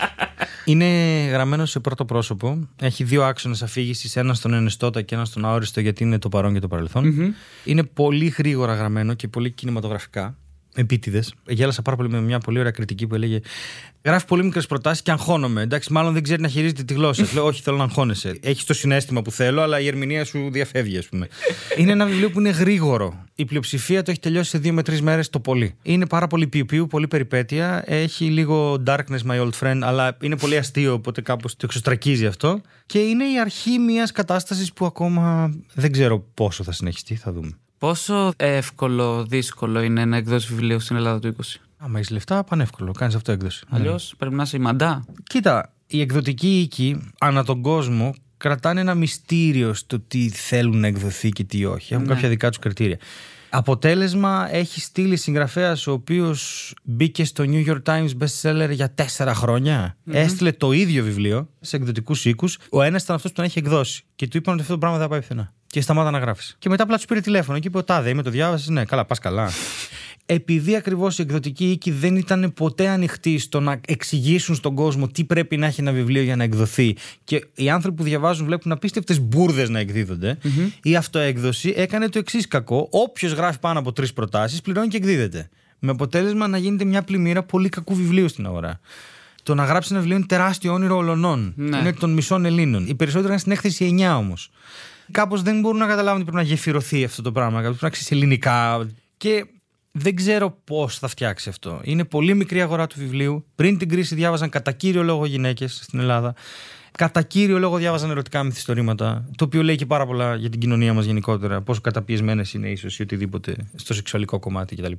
Είναι γραμμένο σε πρώτο πρόσωπο. Έχει 2 άξονες αφήγησης, έναν στον ενεστώτα και έναν στον αόριστο, γιατί είναι το παρόν και το παρελθόν. Είναι πολύ γρήγορα γραμμένο και πολύ κινηματογραφικά. Επίτηδες. Γέλασα πάρα πολύ με μια πολύ ωραία κριτική που έλεγε: γράφει πολύ μικρές προτάσεις και αγχώνομαι. Εντάξει, μάλλον δεν ξέρει να χειρίζεται τη γλώσσα. Λέω: όχι, θέλω να αγχώνεσαι. Έχεις το συναίσθημα που θέλω, αλλά η ερμηνεία σου διαφεύγει, ας πούμε. Είναι ένα βιβλίο που είναι γρήγορο. Η πλειοψηφία το έχει τελειώσει σε 2 με 3 μέρες το πολύ. Είναι πάρα πολύ πιου-πιου, πολύ περιπέτεια. Έχει λίγο darkness, my old friend, αλλά είναι πολύ αστείο, οπότε κάπως το εξωστρακίζει αυτό. Και είναι η αρχή μιας κατάστασης που ακόμα δεν ξέρω πόσο θα συνεχιστεί, θα δούμε. Πόσο εύκολο, δύσκολο είναι να εκδώσει βιβλίο στην Ελλάδα του 20? Άμα έχεις λεφτά, πανεύκολο. Κάνεις αυτό έκδοση. Αλλιώς πρέπει να είσαι η μαντά. Κοίτα, οι εκδοτικοί οίκοι ανά τον κόσμο κρατάνε ένα μυστήριο στο τι θέλουν να εκδοθεί και τι όχι. Έχουν κάποια δικά τους κριτήρια. Αποτέλεσμα, έχει στείλει συγγραφέας ο οποίος μπήκε στο New York Times bestseller για 4 χρόνια. Έστειλε το ίδιο βιβλίο σε εκδοτικούς οίκους. Ο ένας ήταν αυτός που τον έχει εκδώσει. Και του είπαν ότι αυτό το πράγμα δεν θα πάει πουθενά. Και σταμάτα να γράφεις. Και μετά απλά τους πήρε τηλέφωνο και είπε: ο τάδε, είμαι, το διάβασες? Ναι, καλά, πας καλά. Επειδή ακριβώς οι εκδοτικοί οίκοι δεν ήταν ποτέ ανοιχτοί στο να εξηγήσουν στον κόσμο τι πρέπει να έχει ένα βιβλίο για να εκδοθεί, και οι άνθρωποι που διαβάζουν βλέπουν απίστευτες μπουρδες να εκδίδονται, η αυτοέκδοση έκανε το εξής κακό: όποιος γράφει πάνω από 3 προτάσεις πληρώνει και εκδίδεται. Με αποτέλεσμα να γίνεται μια πλημμύρα πολύ κακού βιβλίου στην αγορά. Το να γράψει ένα βιβλίο είναι τεράστιο όνειρο ολονών. Είναι των μισών Ελλήνων. Οι περισσότεροι είναι στην έκθεση 9 όμως. Κάπως δεν μπορούν να καταλάβουν ότι πρέπει να γεφυρωθεί αυτό το πράγμα. Πρέπει να ξέρει ελληνικά. Και δεν ξέρω πώς θα φτιάξει αυτό. Είναι πολύ μικρή αγορά του βιβλίου. Πριν την κρίση διάβαζαν κατά κύριο λόγο γυναίκες στην Ελλάδα. Κατά κύριο λόγο διάβαζαν ερωτικά μυθιστορήματα. Το οποίο λέει και πάρα πολλά για την κοινωνία μας γενικότερα. Πόσο καταπιεσμένες είναι ίσως ή οτιδήποτε στο σεξουαλικό κομμάτι κτλ.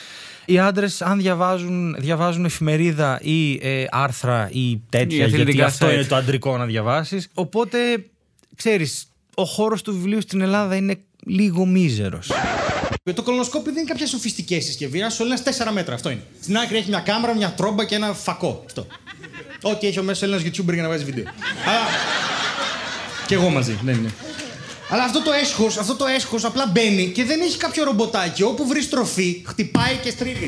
Οι άντρες, αν διαβάζουν εφημερίδα ή άρθρα ή τέτοια, γιατί αυτό είναι το αντρικό να διαβάσεις. Οπότε, ξέρεις, ο χώρος του βιβλίου στην Ελλάδα είναι λίγο μίζερος. Το κολονοσκόπιο δεν είναι κάποια σοφιστική συσκευή. Ένα σωλήνας 4 μέτρα, αυτό είναι. Στην άκρη έχει μια κάμερα, μια τρόμπα και ένα φακό. Αυτό. Ό,τι έχει ο μέσος Έλληνας YouTuber για να βάζει βίντεο. Αλλά. Κι εγώ μαζί, ναι. Αλλά αυτό το έσχος απλά μπαίνει και δεν έχει κάποιο ρομποτάκι. Όπου βρει τροφή, χτυπάει και στρίβει.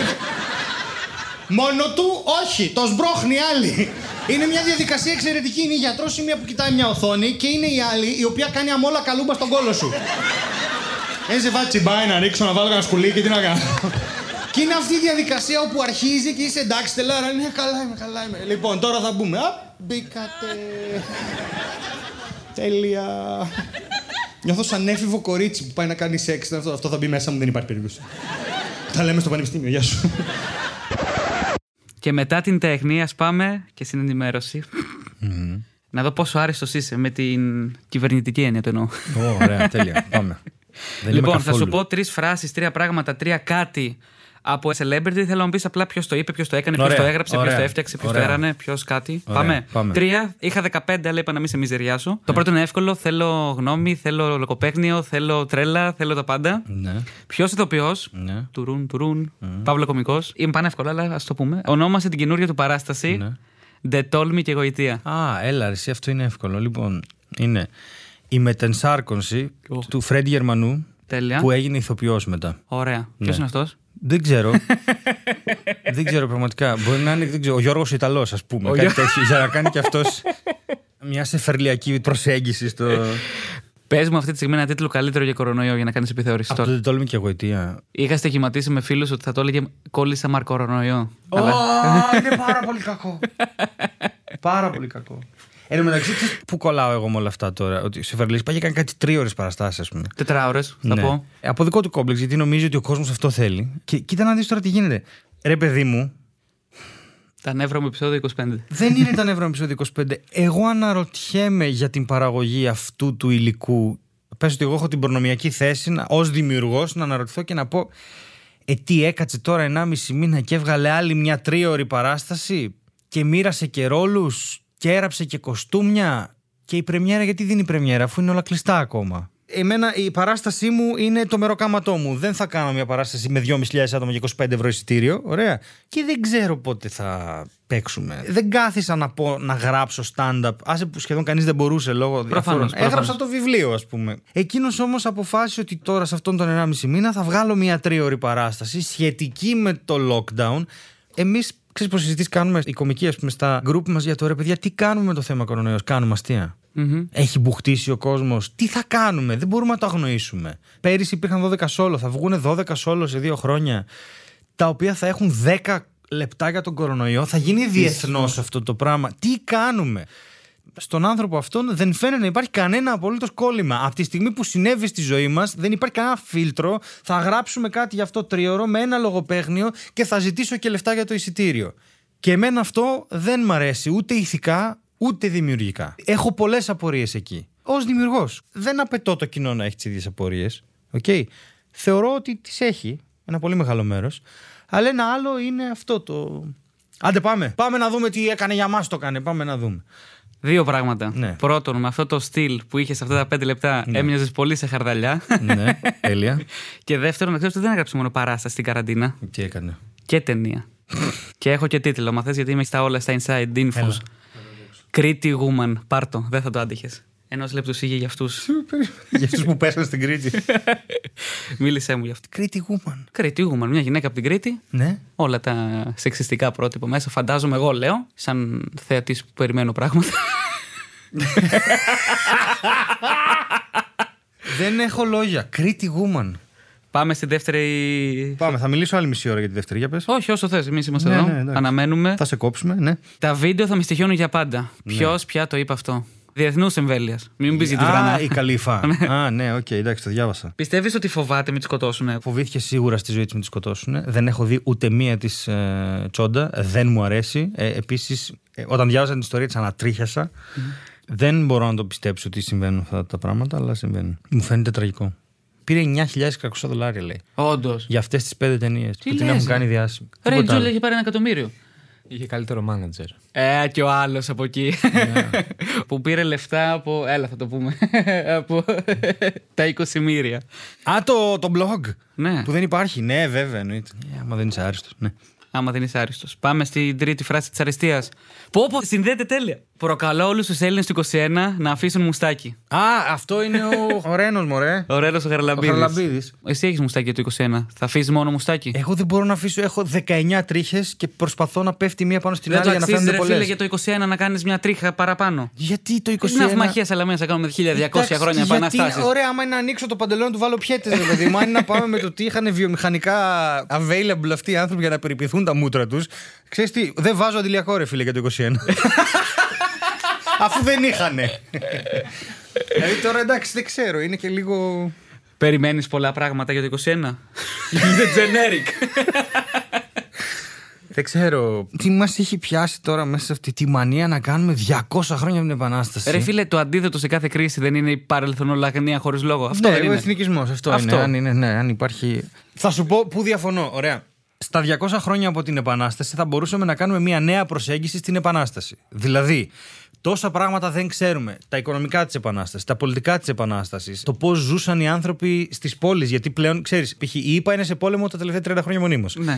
Μόνο του, όχι, το σμπρώχνει άλλη. Είναι μια διαδικασία εξαιρετική. Είναι η γιατρός, είναι μία που κοιτάει μια οθόνη και είναι η άλλη η οποία κάνει αμόλα καλούμπα στον κόλο σου. Σε βάζει τσιμπάει να ρίξω, να βάλω ένα σκουλίκι, τι να κάνω. Και είναι αυτή η διαδικασία όπου αρχίζει και είσαι εντάξει, τελάρα. Ναι, καλά είμαι. Λοιπόν, τώρα θα μπούμε. Μπήκατε. Τέλεια. Νιώθω σαν έφηβο κορίτσι που πάει να κάνει σεξ. Αυτό θα μπει μέσα μου, δεν υπάρχει περίπτωση. Τα λέμε στο πανεπιστήμιο, γεια σου. Και μετά την τέχνη, ας πάμε και στην ενημέρωση. Να δω πόσο άριστος είσαι με την κυβερνητική έννοια το εννοώ. Ωραία, τέλεια. Πάμε. Λοιπόν, θα σου πω 3 φράσεις, 3 πράγματα, 3 κάτι από celebrity. Θέλω να μου πεις απλά ποιος το είπε, ποιος το έκανε, ποιος το έγραψε, ποιος το έφτιαξε, ποιος το έρανε, ποιος κάτι. Ωραία, πάμε. 3. Είχα 15, αλλά είπα να μην σε μιζεριάσω. Το πρώτο είναι εύκολο. Θέλω γνώμη, θέλω λογοπαίγνιο, θέλω τρέλα, θέλω τα πάντα. Ποιος ηθοποιός. Τουρούν. Παύλο κωμικός. Είναι πανεύκολο, αλλά ας το πούμε. Ονόμασε την καινούργια του παράσταση Ντετόλμη και Γοητεία. Έλα, αυτό είναι εύκολο. Λοιπόν, είναι η μετενσάρκωση του Φρέντι Γερμανού Τέλεια. Που έγινε ηθοποιός μετά. Ωραία. Ποιος είναι αυτός? Δεν ξέρω. Δεν ξέρω πραγματικά. Μπορεί να είναι, δεν ξέρω, ο Γιώργος Ιταλός, ας πούμε. Κάτι τέτοιο, για να κάνει και αυτός μια σεφερλιακή προσέγγιση στο. Πες μου αυτή τη στιγμή ένα τίτλο καλύτερο για κορονοϊό για να κάνεις επιθεώρηση. Αυτό δεν το λέμε και εγώ αιτία. Είχα στοιχηματίσει με φίλους ότι θα το έλεγε κόλλησα μαρκορονοϊό. Είναι πάρα πολύ κακό. Πάρα πολύ κακό. Εν τω μεταξύ, πού κολλάω εγώ με όλα αυτά τώρα. Ότι ο Σεφερλής πάει και κάνει κάτι 3 ώρες παραστάσεις, ας πούμε. 4 ώρες, θα πω. Από δικό του κόμπλεξ, γιατί νομίζει ότι ο κόσμος αυτό θέλει. Και κοίτα να δεις τώρα τι γίνεται. Ρε παιδί μου. Τα νεύρα μου επεισόδιο 25. Δεν είναι τα νεύρα μου επεισόδιο 25. Εγώ αναρωτιέμαι για την παραγωγή αυτού του υλικού. Πες ότι εγώ έχω την προνομιακή θέση ως δημιουργός να αναρωτηθώ και να πω. Τι έκατσε τώρα 1,5 μήνα και έβγαλε άλλη μια 3ωρη παράσταση και μοίρασε και ρόλους και έραψε και κοστούμια. Και η πρεμιέρα, γιατί δίνει πρεμιέρα, αφού είναι όλα κλειστά ακόμα. Εμένα η παράστασή μου είναι το μεροκάματό μου. Δεν θα κάνω μια παράσταση με 2.500 άτομα και 25 ευρώ εισιτήριο. Ωραία. Και δεν ξέρω πότε θα παίξουμε. Δεν κάθισα να γράψω stand-up. Άσε που σχεδόν κανείς δεν μπορούσε λόγω διαφόρων. Έγραψα το βιβλίο, ας πούμε. Εκείνος όμως αποφάσισε ότι τώρα σε αυτόν τον 1,5 μήνα θα βγάλω μια 3ωρη παράσταση σχετική με το lockdown. Εμείς, ξέρεις πως συζητήσεις κάνουμε οι κομικοί, ας πούμε, στα group μας για το ρε παιδιά, τι κάνουμε με το θέμα κορονοϊός, κάνουμε αστεία. Mm-hmm. Έχει μπουχτίσει ο κόσμος. Τι θα κάνουμε, δεν μπορούμε να το αγνοήσουμε. Πέρυσι υπήρχαν 12 σόλο, θα βγουν 12 σόλο σε 2 χρόνια, τα οποία θα έχουν 10 λεπτά για τον κορονοϊό. Θα γίνει διεθνώς αυτό το πράγμα. Τι κάνουμε. Στον άνθρωπο αυτόν δεν φαίνεται να υπάρχει κανένα απολύτως κόλλημα. Από τη στιγμή που συνέβη στη ζωή μας, δεν υπάρχει κανένα φίλτρο. Θα γράψουμε κάτι για αυτό 3ωρο με ένα λογοπαίγνιο και θα ζητήσω και λεφτά για το εισιτήριο. Και εμένα αυτό δεν μ' αρέσει ούτε ηθικά ούτε δημιουργικά. Έχω πολλές απορίες εκεί. Ως δημιουργός, δεν απαιτώ το κοινό να έχει τις ίδιες απορίες. Okay. Θεωρώ ότι τις έχει ένα πολύ μεγάλο μέρος. Αλλά ένα άλλο είναι αυτό το. Άντε πάμε. Πάμε να δούμε τι έκανε για μας το έκανε. Πάμε να δούμε. 2 πράγματα. Ναι. Πρώτον, με αυτό το στυλ που είχες αυτά τα 5 λεπτά, έμοιαζες πολύ σε χαρδαλιά. Ναι, τέλεια. Και δεύτερον, να ξέρεις ότι δεν έγραψε μόνο παράσταση στην καραντίνα. Τι έκανε. Και ταινία. Και έχω και τίτλο. Μα θες, γιατί είμαι στα όλα στα inside infos. Κρήτη Woman. Πάρτο, δεν θα το άντυχες. 1 λεπτό σίγε για αυτούς. Για αυτούς που πέσαν στην Κρήτη. Μίλησέ μου για αυτό. Κρήτη Woman. Κρήτη Woman, μια γυναίκα από την Κρήτη. Ναι. Όλα τα σεξιστικά πρότυπα μέσα. Φαντάζομαι, εγώ λέω, σαν θεατής που περιμένω πράγματα. Δεν έχω λόγια. Κρήτη Woman. Πάμε στη δεύτερη. Πάμε, θα μιλήσω άλλη μισή ώρα για τη δεύτερη. Για πες. Όχι, όσο θες. Εμείς είμαστε εδώ. Ναι, αναμένουμε. Θα σε κόψουμε, ναι. Τα βίντεο θα με στοιχιώνουν για πάντα. Ποιος πια το είπε αυτό. Διεθνούς εμβέλειας. Μην πει για τη Βρανά. Η Καλύφα. Ναι, οκ, εντάξει, το διάβασα. Πιστεύεις ότι φοβάται μην τη σκοτώσουνε? Φοβήθηκε σίγουρα στη ζωή της μην τη σκοτώσουνε. Δεν έχω δει ούτε μία της τσόντα. Δεν μου αρέσει. Επίσης, όταν διάβασα την ιστορία της, ανατρίχιασα. Δεν μπορώ να το πιστέψω ότι συμβαίνουν αυτά τα πράγματα, αλλά συμβαίνουν. Μου φαίνεται τραγικό. Πήρε $9.600, λέει. Όντως. Για αυτές τις 5 ταινίες που την λες, έχουν κάνει διάσημη. Ρε, η Τζούλια είχε πάρει $1 εκατομμύριο. Είχε καλύτερο μάνατζερ. Και ο άλλος από εκεί. Που πήρε λεφτά από. Έλα, θα το πούμε. Από τα 20 μοίρια. Το blog. Ναι. Που δεν υπάρχει. Ναι, βέβαια, εννοείται. Άμα δεν είσαι άριστος. Ναι. Άμα δεν είσαι άριστος. Πάμε στην τρίτη φράση της αριστείας. Πω, συνδέεται τέλεια. Προκαλώ όλους τους Έλληνες του 21 να αφήσουν μουστάκι. Αυτό είναι ο Ρένος, μωρέ. Ο Ρένος ο Χαραλαμπίδης. Εσύ έχεις μουστάκι για το 21. Θα αφήσεις μόνο μουστάκι? Εγώ δεν μπορώ να αφήσω. Έχω 19 τρίχες και προσπαθώ να πέφτει μία πάνω στην άλλη για να φαίνονται πολλές. Φίλε, για το 21 να κάνεις μια τρίχα παραπάνω. Γιατί το 21? Είναι ναυμαχία Σαλαμίνας να κάνουμε 1200 χρόνια επαναστάσεις. Ωραία, άμα είναι να ανοίξω το παντελόνι του βάλω πιέτες, δηλαδή. Μα είναι να πάμε με το τι είχαν βιομηχανικά available αυτοί οι άνθρωποι για να περιποιηθούν τα μούτρα τους. Ξέρεις τι, δεν βάζω αντιλιακό, ρε φίλε, για το 21. Αφού δεν είχανε. Δηλαδή τώρα εντάξει, δεν ξέρω, είναι και λίγο. Περιμένεις πολλά πράγματα για το 21? Είναι generic. Δεν ξέρω. Τι μας έχει πιάσει τώρα μέσα σε αυτή τη μανία να κάνουμε 200 χρόνια από την Επανάσταση. Ρε φίλε, το αντίθετο σε κάθε κρίση δεν είναι η παρελθονολαγνία χωρίς λόγο? Αυτό ναι, δεν είναι? Ο εθνικισμός. Αυτό είναι. Αν υπάρχει. Θα σου πω που διαφωνώ. Ωραία. Στα 200 χρόνια από την Επανάσταση θα μπορούσαμε να κάνουμε μια νέα προσέγγιση στην Επανάσταση. Δηλαδή, τόσα πράγματα δεν ξέρουμε. Τα οικονομικά της Επανάστασης, τα πολιτικά της Επανάστασης, το πώς ζούσαν οι άνθρωποι στις πόλεις. Γιατί πλέον, ξέρεις, π.χ. η ΗΠΑ είναι σε πόλεμο τα τελευταία 30 χρόνια μονίμως. Ναι.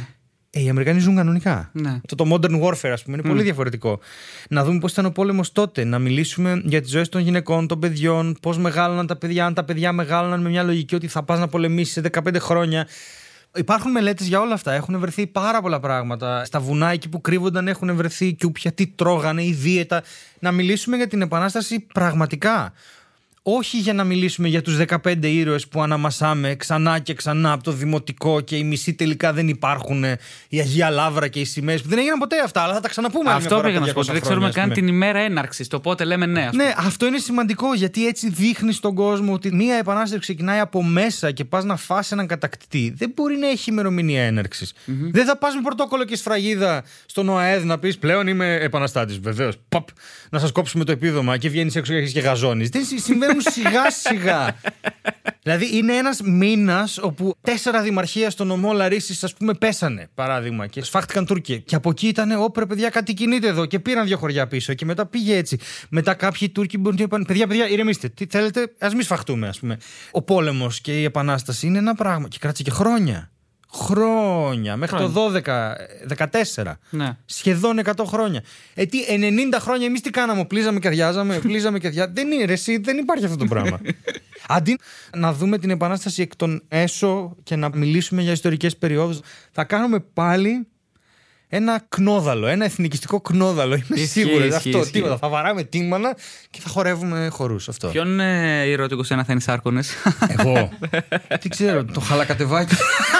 Οι Αμερικανοί ζουν κανονικά. Ναι. Το modern warfare, ας πούμε, είναι πολύ διαφορετικό. Να δούμε πώς ήταν ο πόλεμος τότε. Να μιλήσουμε για τις ζωές των γυναικών, των παιδιών, πώς μεγάλωναν τα παιδιά. Αν τα παιδιά μεγάλωναν με μια λογική ότι θα πας να πολεμήσεις σε 15 χρόνια. Υπάρχουν μελέτες για όλα αυτά. Έχουν βρεθεί πάρα πολλά πράγματα. Στα βουνά εκεί που κρύβονταν έχουν βρεθεί κιούπια, τι τρώγανε, η δίαιτα. Να μιλήσουμε για την Επανάσταση πραγματικά. Όχι για να μιλήσουμε για τους 15 ήρωες που αναμασάμε ξανά και ξανά από το δημοτικό και οι μισοί τελικά δεν υπάρχουν, η Αγία Λαύρα και οι σημαίες που δεν έγιναν ποτέ αυτά, αλλά θα τα ξαναπούμε. Αυτό πήγα να σου πω. Δεν ξέρουμε καν την ημέρα έναρξης. Το πότε λέμε ναι. Ναι, αυτό είναι σημαντικό γιατί έτσι δείχνει στον κόσμο ότι μία επανάσταση ξεκινάει από μέσα και πας να φας έναν κατακτητή. Δεν μπορεί να έχει ημερομηνία έναρξης. Δεν θα πας με πρωτόκολλο και σφραγίδα στον ΟΑΕΔ να πεις πλέον είμαι επαναστάτης. Βεβαίως. Να σας κόψουμε το επίδομα και βγαίνεις έξω και γαζώνεις. Δεν συμβαίνουν σιγά σιγά. Δηλαδή είναι ένας μήνας όπου 4 δημαρχία στο νομό Λαρίσης, ας πούμε, πέσανε, παράδειγμα, και σφάχτηκαν Τούρκοι. Και από εκεί ήταν, όπρε παιδιά, κάτι κινείται εδώ. Και πήραν 2 χωριά πίσω. Και μετά πήγε έτσι. Μετά κάποιοι Τούρκοι μπορούν να είπαν, παιδιά, ηρεμήστε. Τι θέλετε, ας μη σφαχτούμε, ας πούμε. Ο πόλεμος και η Επανάσταση είναι ένα πράγμα. Και κράτησε και χρόνια. Μέχρι το 14. Ναι. Σχεδόν 100 χρόνια. Τι 90 χρόνια εμείς τι κάναμε, πλίζαμε και αδειάζαμε, δεν είναι, εσύ, δεν υπάρχει αυτό το πράγμα. Αντί να δούμε την Επανάσταση εκ των έσω και να μιλήσουμε για ιστορικές περιόδους, θα κάνουμε πάλι ένα κνόδαλο, ένα εθνικιστικό κνόδαλο. Είμαι σίγουρος αυτό. Τίποτα. Θα βαράμε τίμανα και θα χορεύουμε χορούς. Αυτό. Ποιον ήρωα του 21 θα είναι Σάρκονες? Εγώ. Τι ξέρω, το χαλακατεβάκι.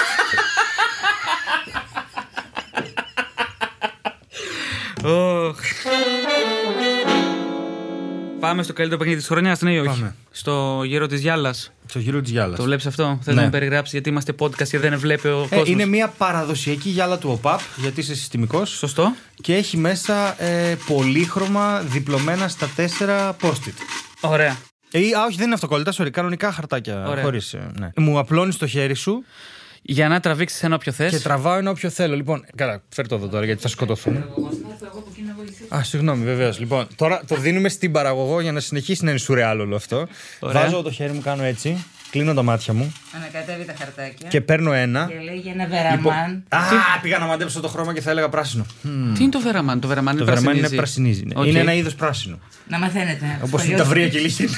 Πάμε στο καλύτερο παιχνίδι της χρονιάς, ναι ή όχι? Πάμε. Στο γύρο της Γιάλας. Στο γύρο της Γιάλας. Το βλέπεις αυτό? Θες Ναι. να μου περιγράψεις, γιατί είμαστε podcast και δεν βλέπει ο κόσμος? Είναι μια παραδοσιακή γυάλα του ΟΠΑΠ, γιατί είσαι συστημικός. Σωστό. Και έχει μέσα πολύχρωμα διπλωμένα στα 4 post-it. Ωραία. Όχι, δεν είναι αυτοκόλλητα, sorry, κανονικά χαρτάκια. Ωραία. Χωρίς, ναι. Μου απλώνεις το χέρι σου Για να τραβήξεις ένα όποιο θες. και τραβάω ένα όποιο θέλω. Λοιπόν, καλά, φέρ' το εδώ τώρα γιατί θα σκοτωθούμε. Συγγνώμη, βεβαίως. Λοιπόν, τώρα το δίνουμε στην παραγωγό για να συνεχίσει να είναι σουρεάλ όλο αυτό. Ωραία. Βάζω το χέρι μου, κάνω έτσι, κλείνω τα μάτια μου Ανακατεύει τα χαρτάκια. και παίρνω ένα. Και λέγει ένα βεραμάν. Πήγα να μαντέψω το χρώμα και θα έλεγα πράσινο. Τι είναι το βεραμάν? Το βεραμάν Το είναι βεραμάν είναι πρασινίζει. πρασινίζει. Ναι. Οκ. Είναι ένα είδος πράσινο. Να μαθαίνετε. Όπως είναι τα βρύα και λύχη.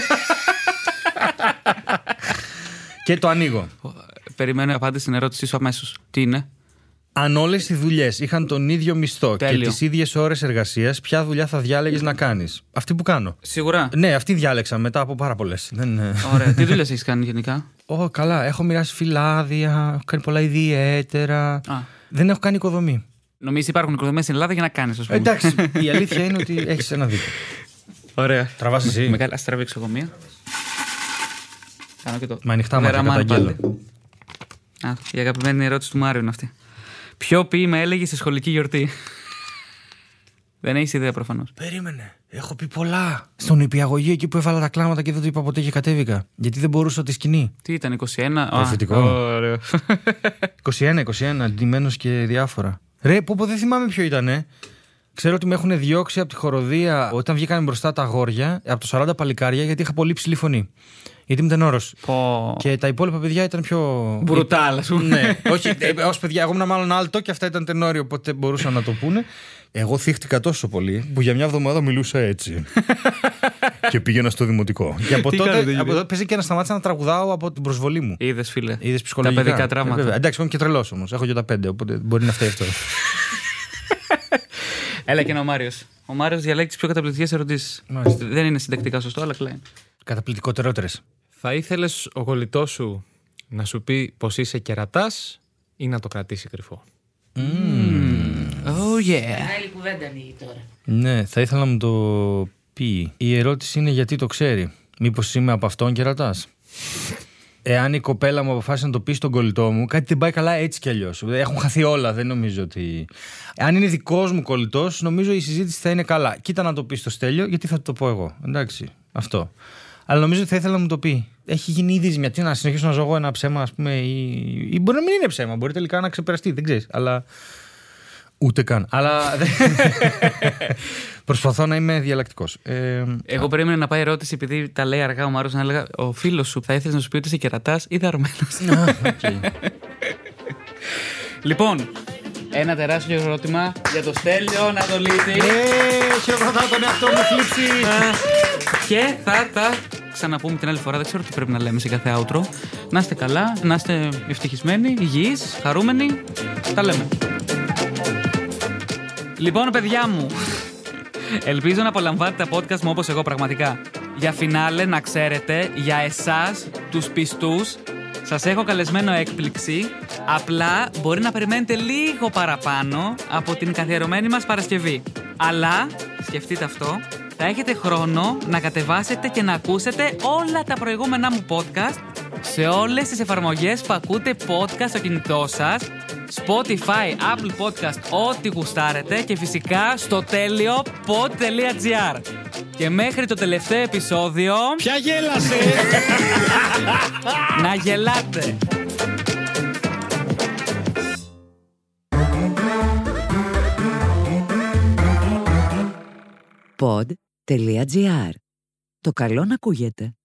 Και το ανοίγω. Περιμένω απάντηση στην ερώτησή σου αμέσως. Τι είναι? Αν όλες οι δουλειές είχαν τον ίδιο μισθό Τέλειο. και τις ίδιες ώρες εργασίας, ποια δουλειά θα διάλεγες να κάνεις? Αυτή που κάνω. Σίγουρα. Ναι, αυτή διάλεξα μετά από πάρα πολλές. Ωραία. Τι δουλειές έχεις κάνει γενικά? Καλά. Έχω μοιράσει φυλάδια, έχω κάνει πολλά ιδιαίτερα. Δεν έχω κάνει οικοδομή. Νομίζεις υπάρχουν οικοδομές στην Ελλάδα για να κάνεις, ας πούμε? Εντάξει, η αλήθεια είναι ότι έχεις ένα δίκιο. Ωραία. Τραβάς εσύ. Μεγάλη, ας τραβήξω εγώ μία. Κάνω και το. Με ανοιχτά μάτια Βεραμάν καταγγέλλω. πάλι. Η αγαπημένη ερώτηση του Μάριου είναι αυτή. Ποιο ποίημα έλεγε σε σχολική γιορτή? Δεν έχεις ιδέα προφανώς. Περίμενε. Έχω πει πολλά. Στον νηπιαγωγείο εκεί που έβαλα τα κλάματα και δεν το είπα ποτέ και κατέβηκα. Γιατί δεν μπορούσα τη σκηνή. Τι ήταν, 21? Προφητικό. Ωραίο. 21, αντιμένος και διάφορα. Ρε, δεν θυμάμαι ποιο ήτανε. Ξέρω ότι με έχουν διώξει από τη χοροδία όταν βγήκαν μπροστά τα αγόρια, από το 40 παλικάρια, γιατί είχα πολύ ψηλή φωνή. Γιατί ήμουν τενόρος. Και τα υπόλοιπα παιδιά ήταν πιο. Μπρουτάλ, ας πούμε. Ναι, όχι, ως παιδιά, εγώ ήμουν μάλλον άλτο και αυτά ήταν τενόροι, οπότε μπορούσαν να το πούνε. Εγώ θύχτηκα τόσο πολύ που για μια εβδομάδα μιλούσα έτσι. Και πήγαινα στο δημοτικό. Και από τότε παίζει και να σταμάτησα να τραγουδάω από την προσβολή μου. Είδες, φίλε. Είδες ψυχολογικά. Τα παιδικά τραύματα. Εντάξει, είμαι και τρελός όμως. Έχω και τα 5, οπότε μπορεί να φταίει αυτό. Έλα και ένα ο Μάριος. Ο Μάριος διαλέγει τις πιο καταπληκτικές ερωτήσεις. Μάλιστα. Δεν είναι συντακτικά σωστό, αλλά κλαίει. Καταπληκτικότερες. Θα ήθελες ο κολλητός σου να σου πει πως είσαι κερατάς ή να το κρατήσει κρυφό? Oh yeah. Μεγάλη κουβέντα ανοίγει τώρα. Ναι, θα ήθελα να μου το πει. Η ερώτηση είναι γιατί το ξέρει. Μήπως είμαι από αυτόν κερατάς? Εάν η κοπέλα μου αποφάσισε να το πει στον κολλητό μου, κάτι δεν πάει καλά έτσι κι αλλιώς. Έχουν χαθεί όλα, δεν νομίζω ότι. Αν είναι δικός μου κολλητός, νομίζω η συζήτηση θα είναι καλά. Κοίτα να το πει στο Στέλιο, γιατί θα το πω εγώ. Εντάξει, αυτό. Αλλά νομίζω ότι θα ήθελα να μου το πει. Έχει γίνει ήδη ζημιά. Τι να συνεχίσω να ζω εγώ ένα ψέμα, ας πούμε, ή μπορεί να μην είναι ψέμα, μπορεί τελικά να ξεπεραστεί, δεν ξέρεις. Αλλά. Ούτε καν. Αλλά. Προσπαθώ να είμαι διαλλακτικός. Εγώ περίμενα να πάει ερώτηση, επειδή τα λέει αργά ο Μάριος, να έλεγα: ο φίλος σου θα ήθελε να σου πει ότι είσαι κερατάς ή δαρμένος? Λοιπόν, Ένα τεράστιο ερώτημα για το Στέλιο Ανατολίτη. Χειροκροτάω τον εαυτό μου, θλίψη. Και θα τα ξαναπούμε την άλλη φορά. Δεν ξέρω τι πρέπει να λέμε σε κάθε outro. Να είστε καλά, να είστε ευτυχισμένοι, υγιείς, χαρούμενοι. Τα λέμε. Λοιπόν, παιδιά μου, ελπίζω να απολαμβάνετε τα podcast μου όπως εγώ πραγματικά. Για φινάλε, να ξέρετε, για εσάς, τους πιστούς, σας έχω καλεσμένο έκπληξη. Απλά μπορεί να περιμένετε λίγο παραπάνω από την καθιερωμένη μας Παρασκευή. Αλλά, σκεφτείτε αυτό, θα έχετε χρόνο να κατεβάσετε και να ακούσετε όλα τα προηγούμενά μου podcast σε όλες τις εφαρμογές που ακούτε podcast στο κινητό σας, Spotify, Apple Podcast, ό,τι γουστάρετε και φυσικά στο τέλειο pod.gr. Και μέχρι το τελευταίο επεισόδιο... Ποια γέλασε! Να γελάτε! Pod.gr. Το καλό να ακούγεται.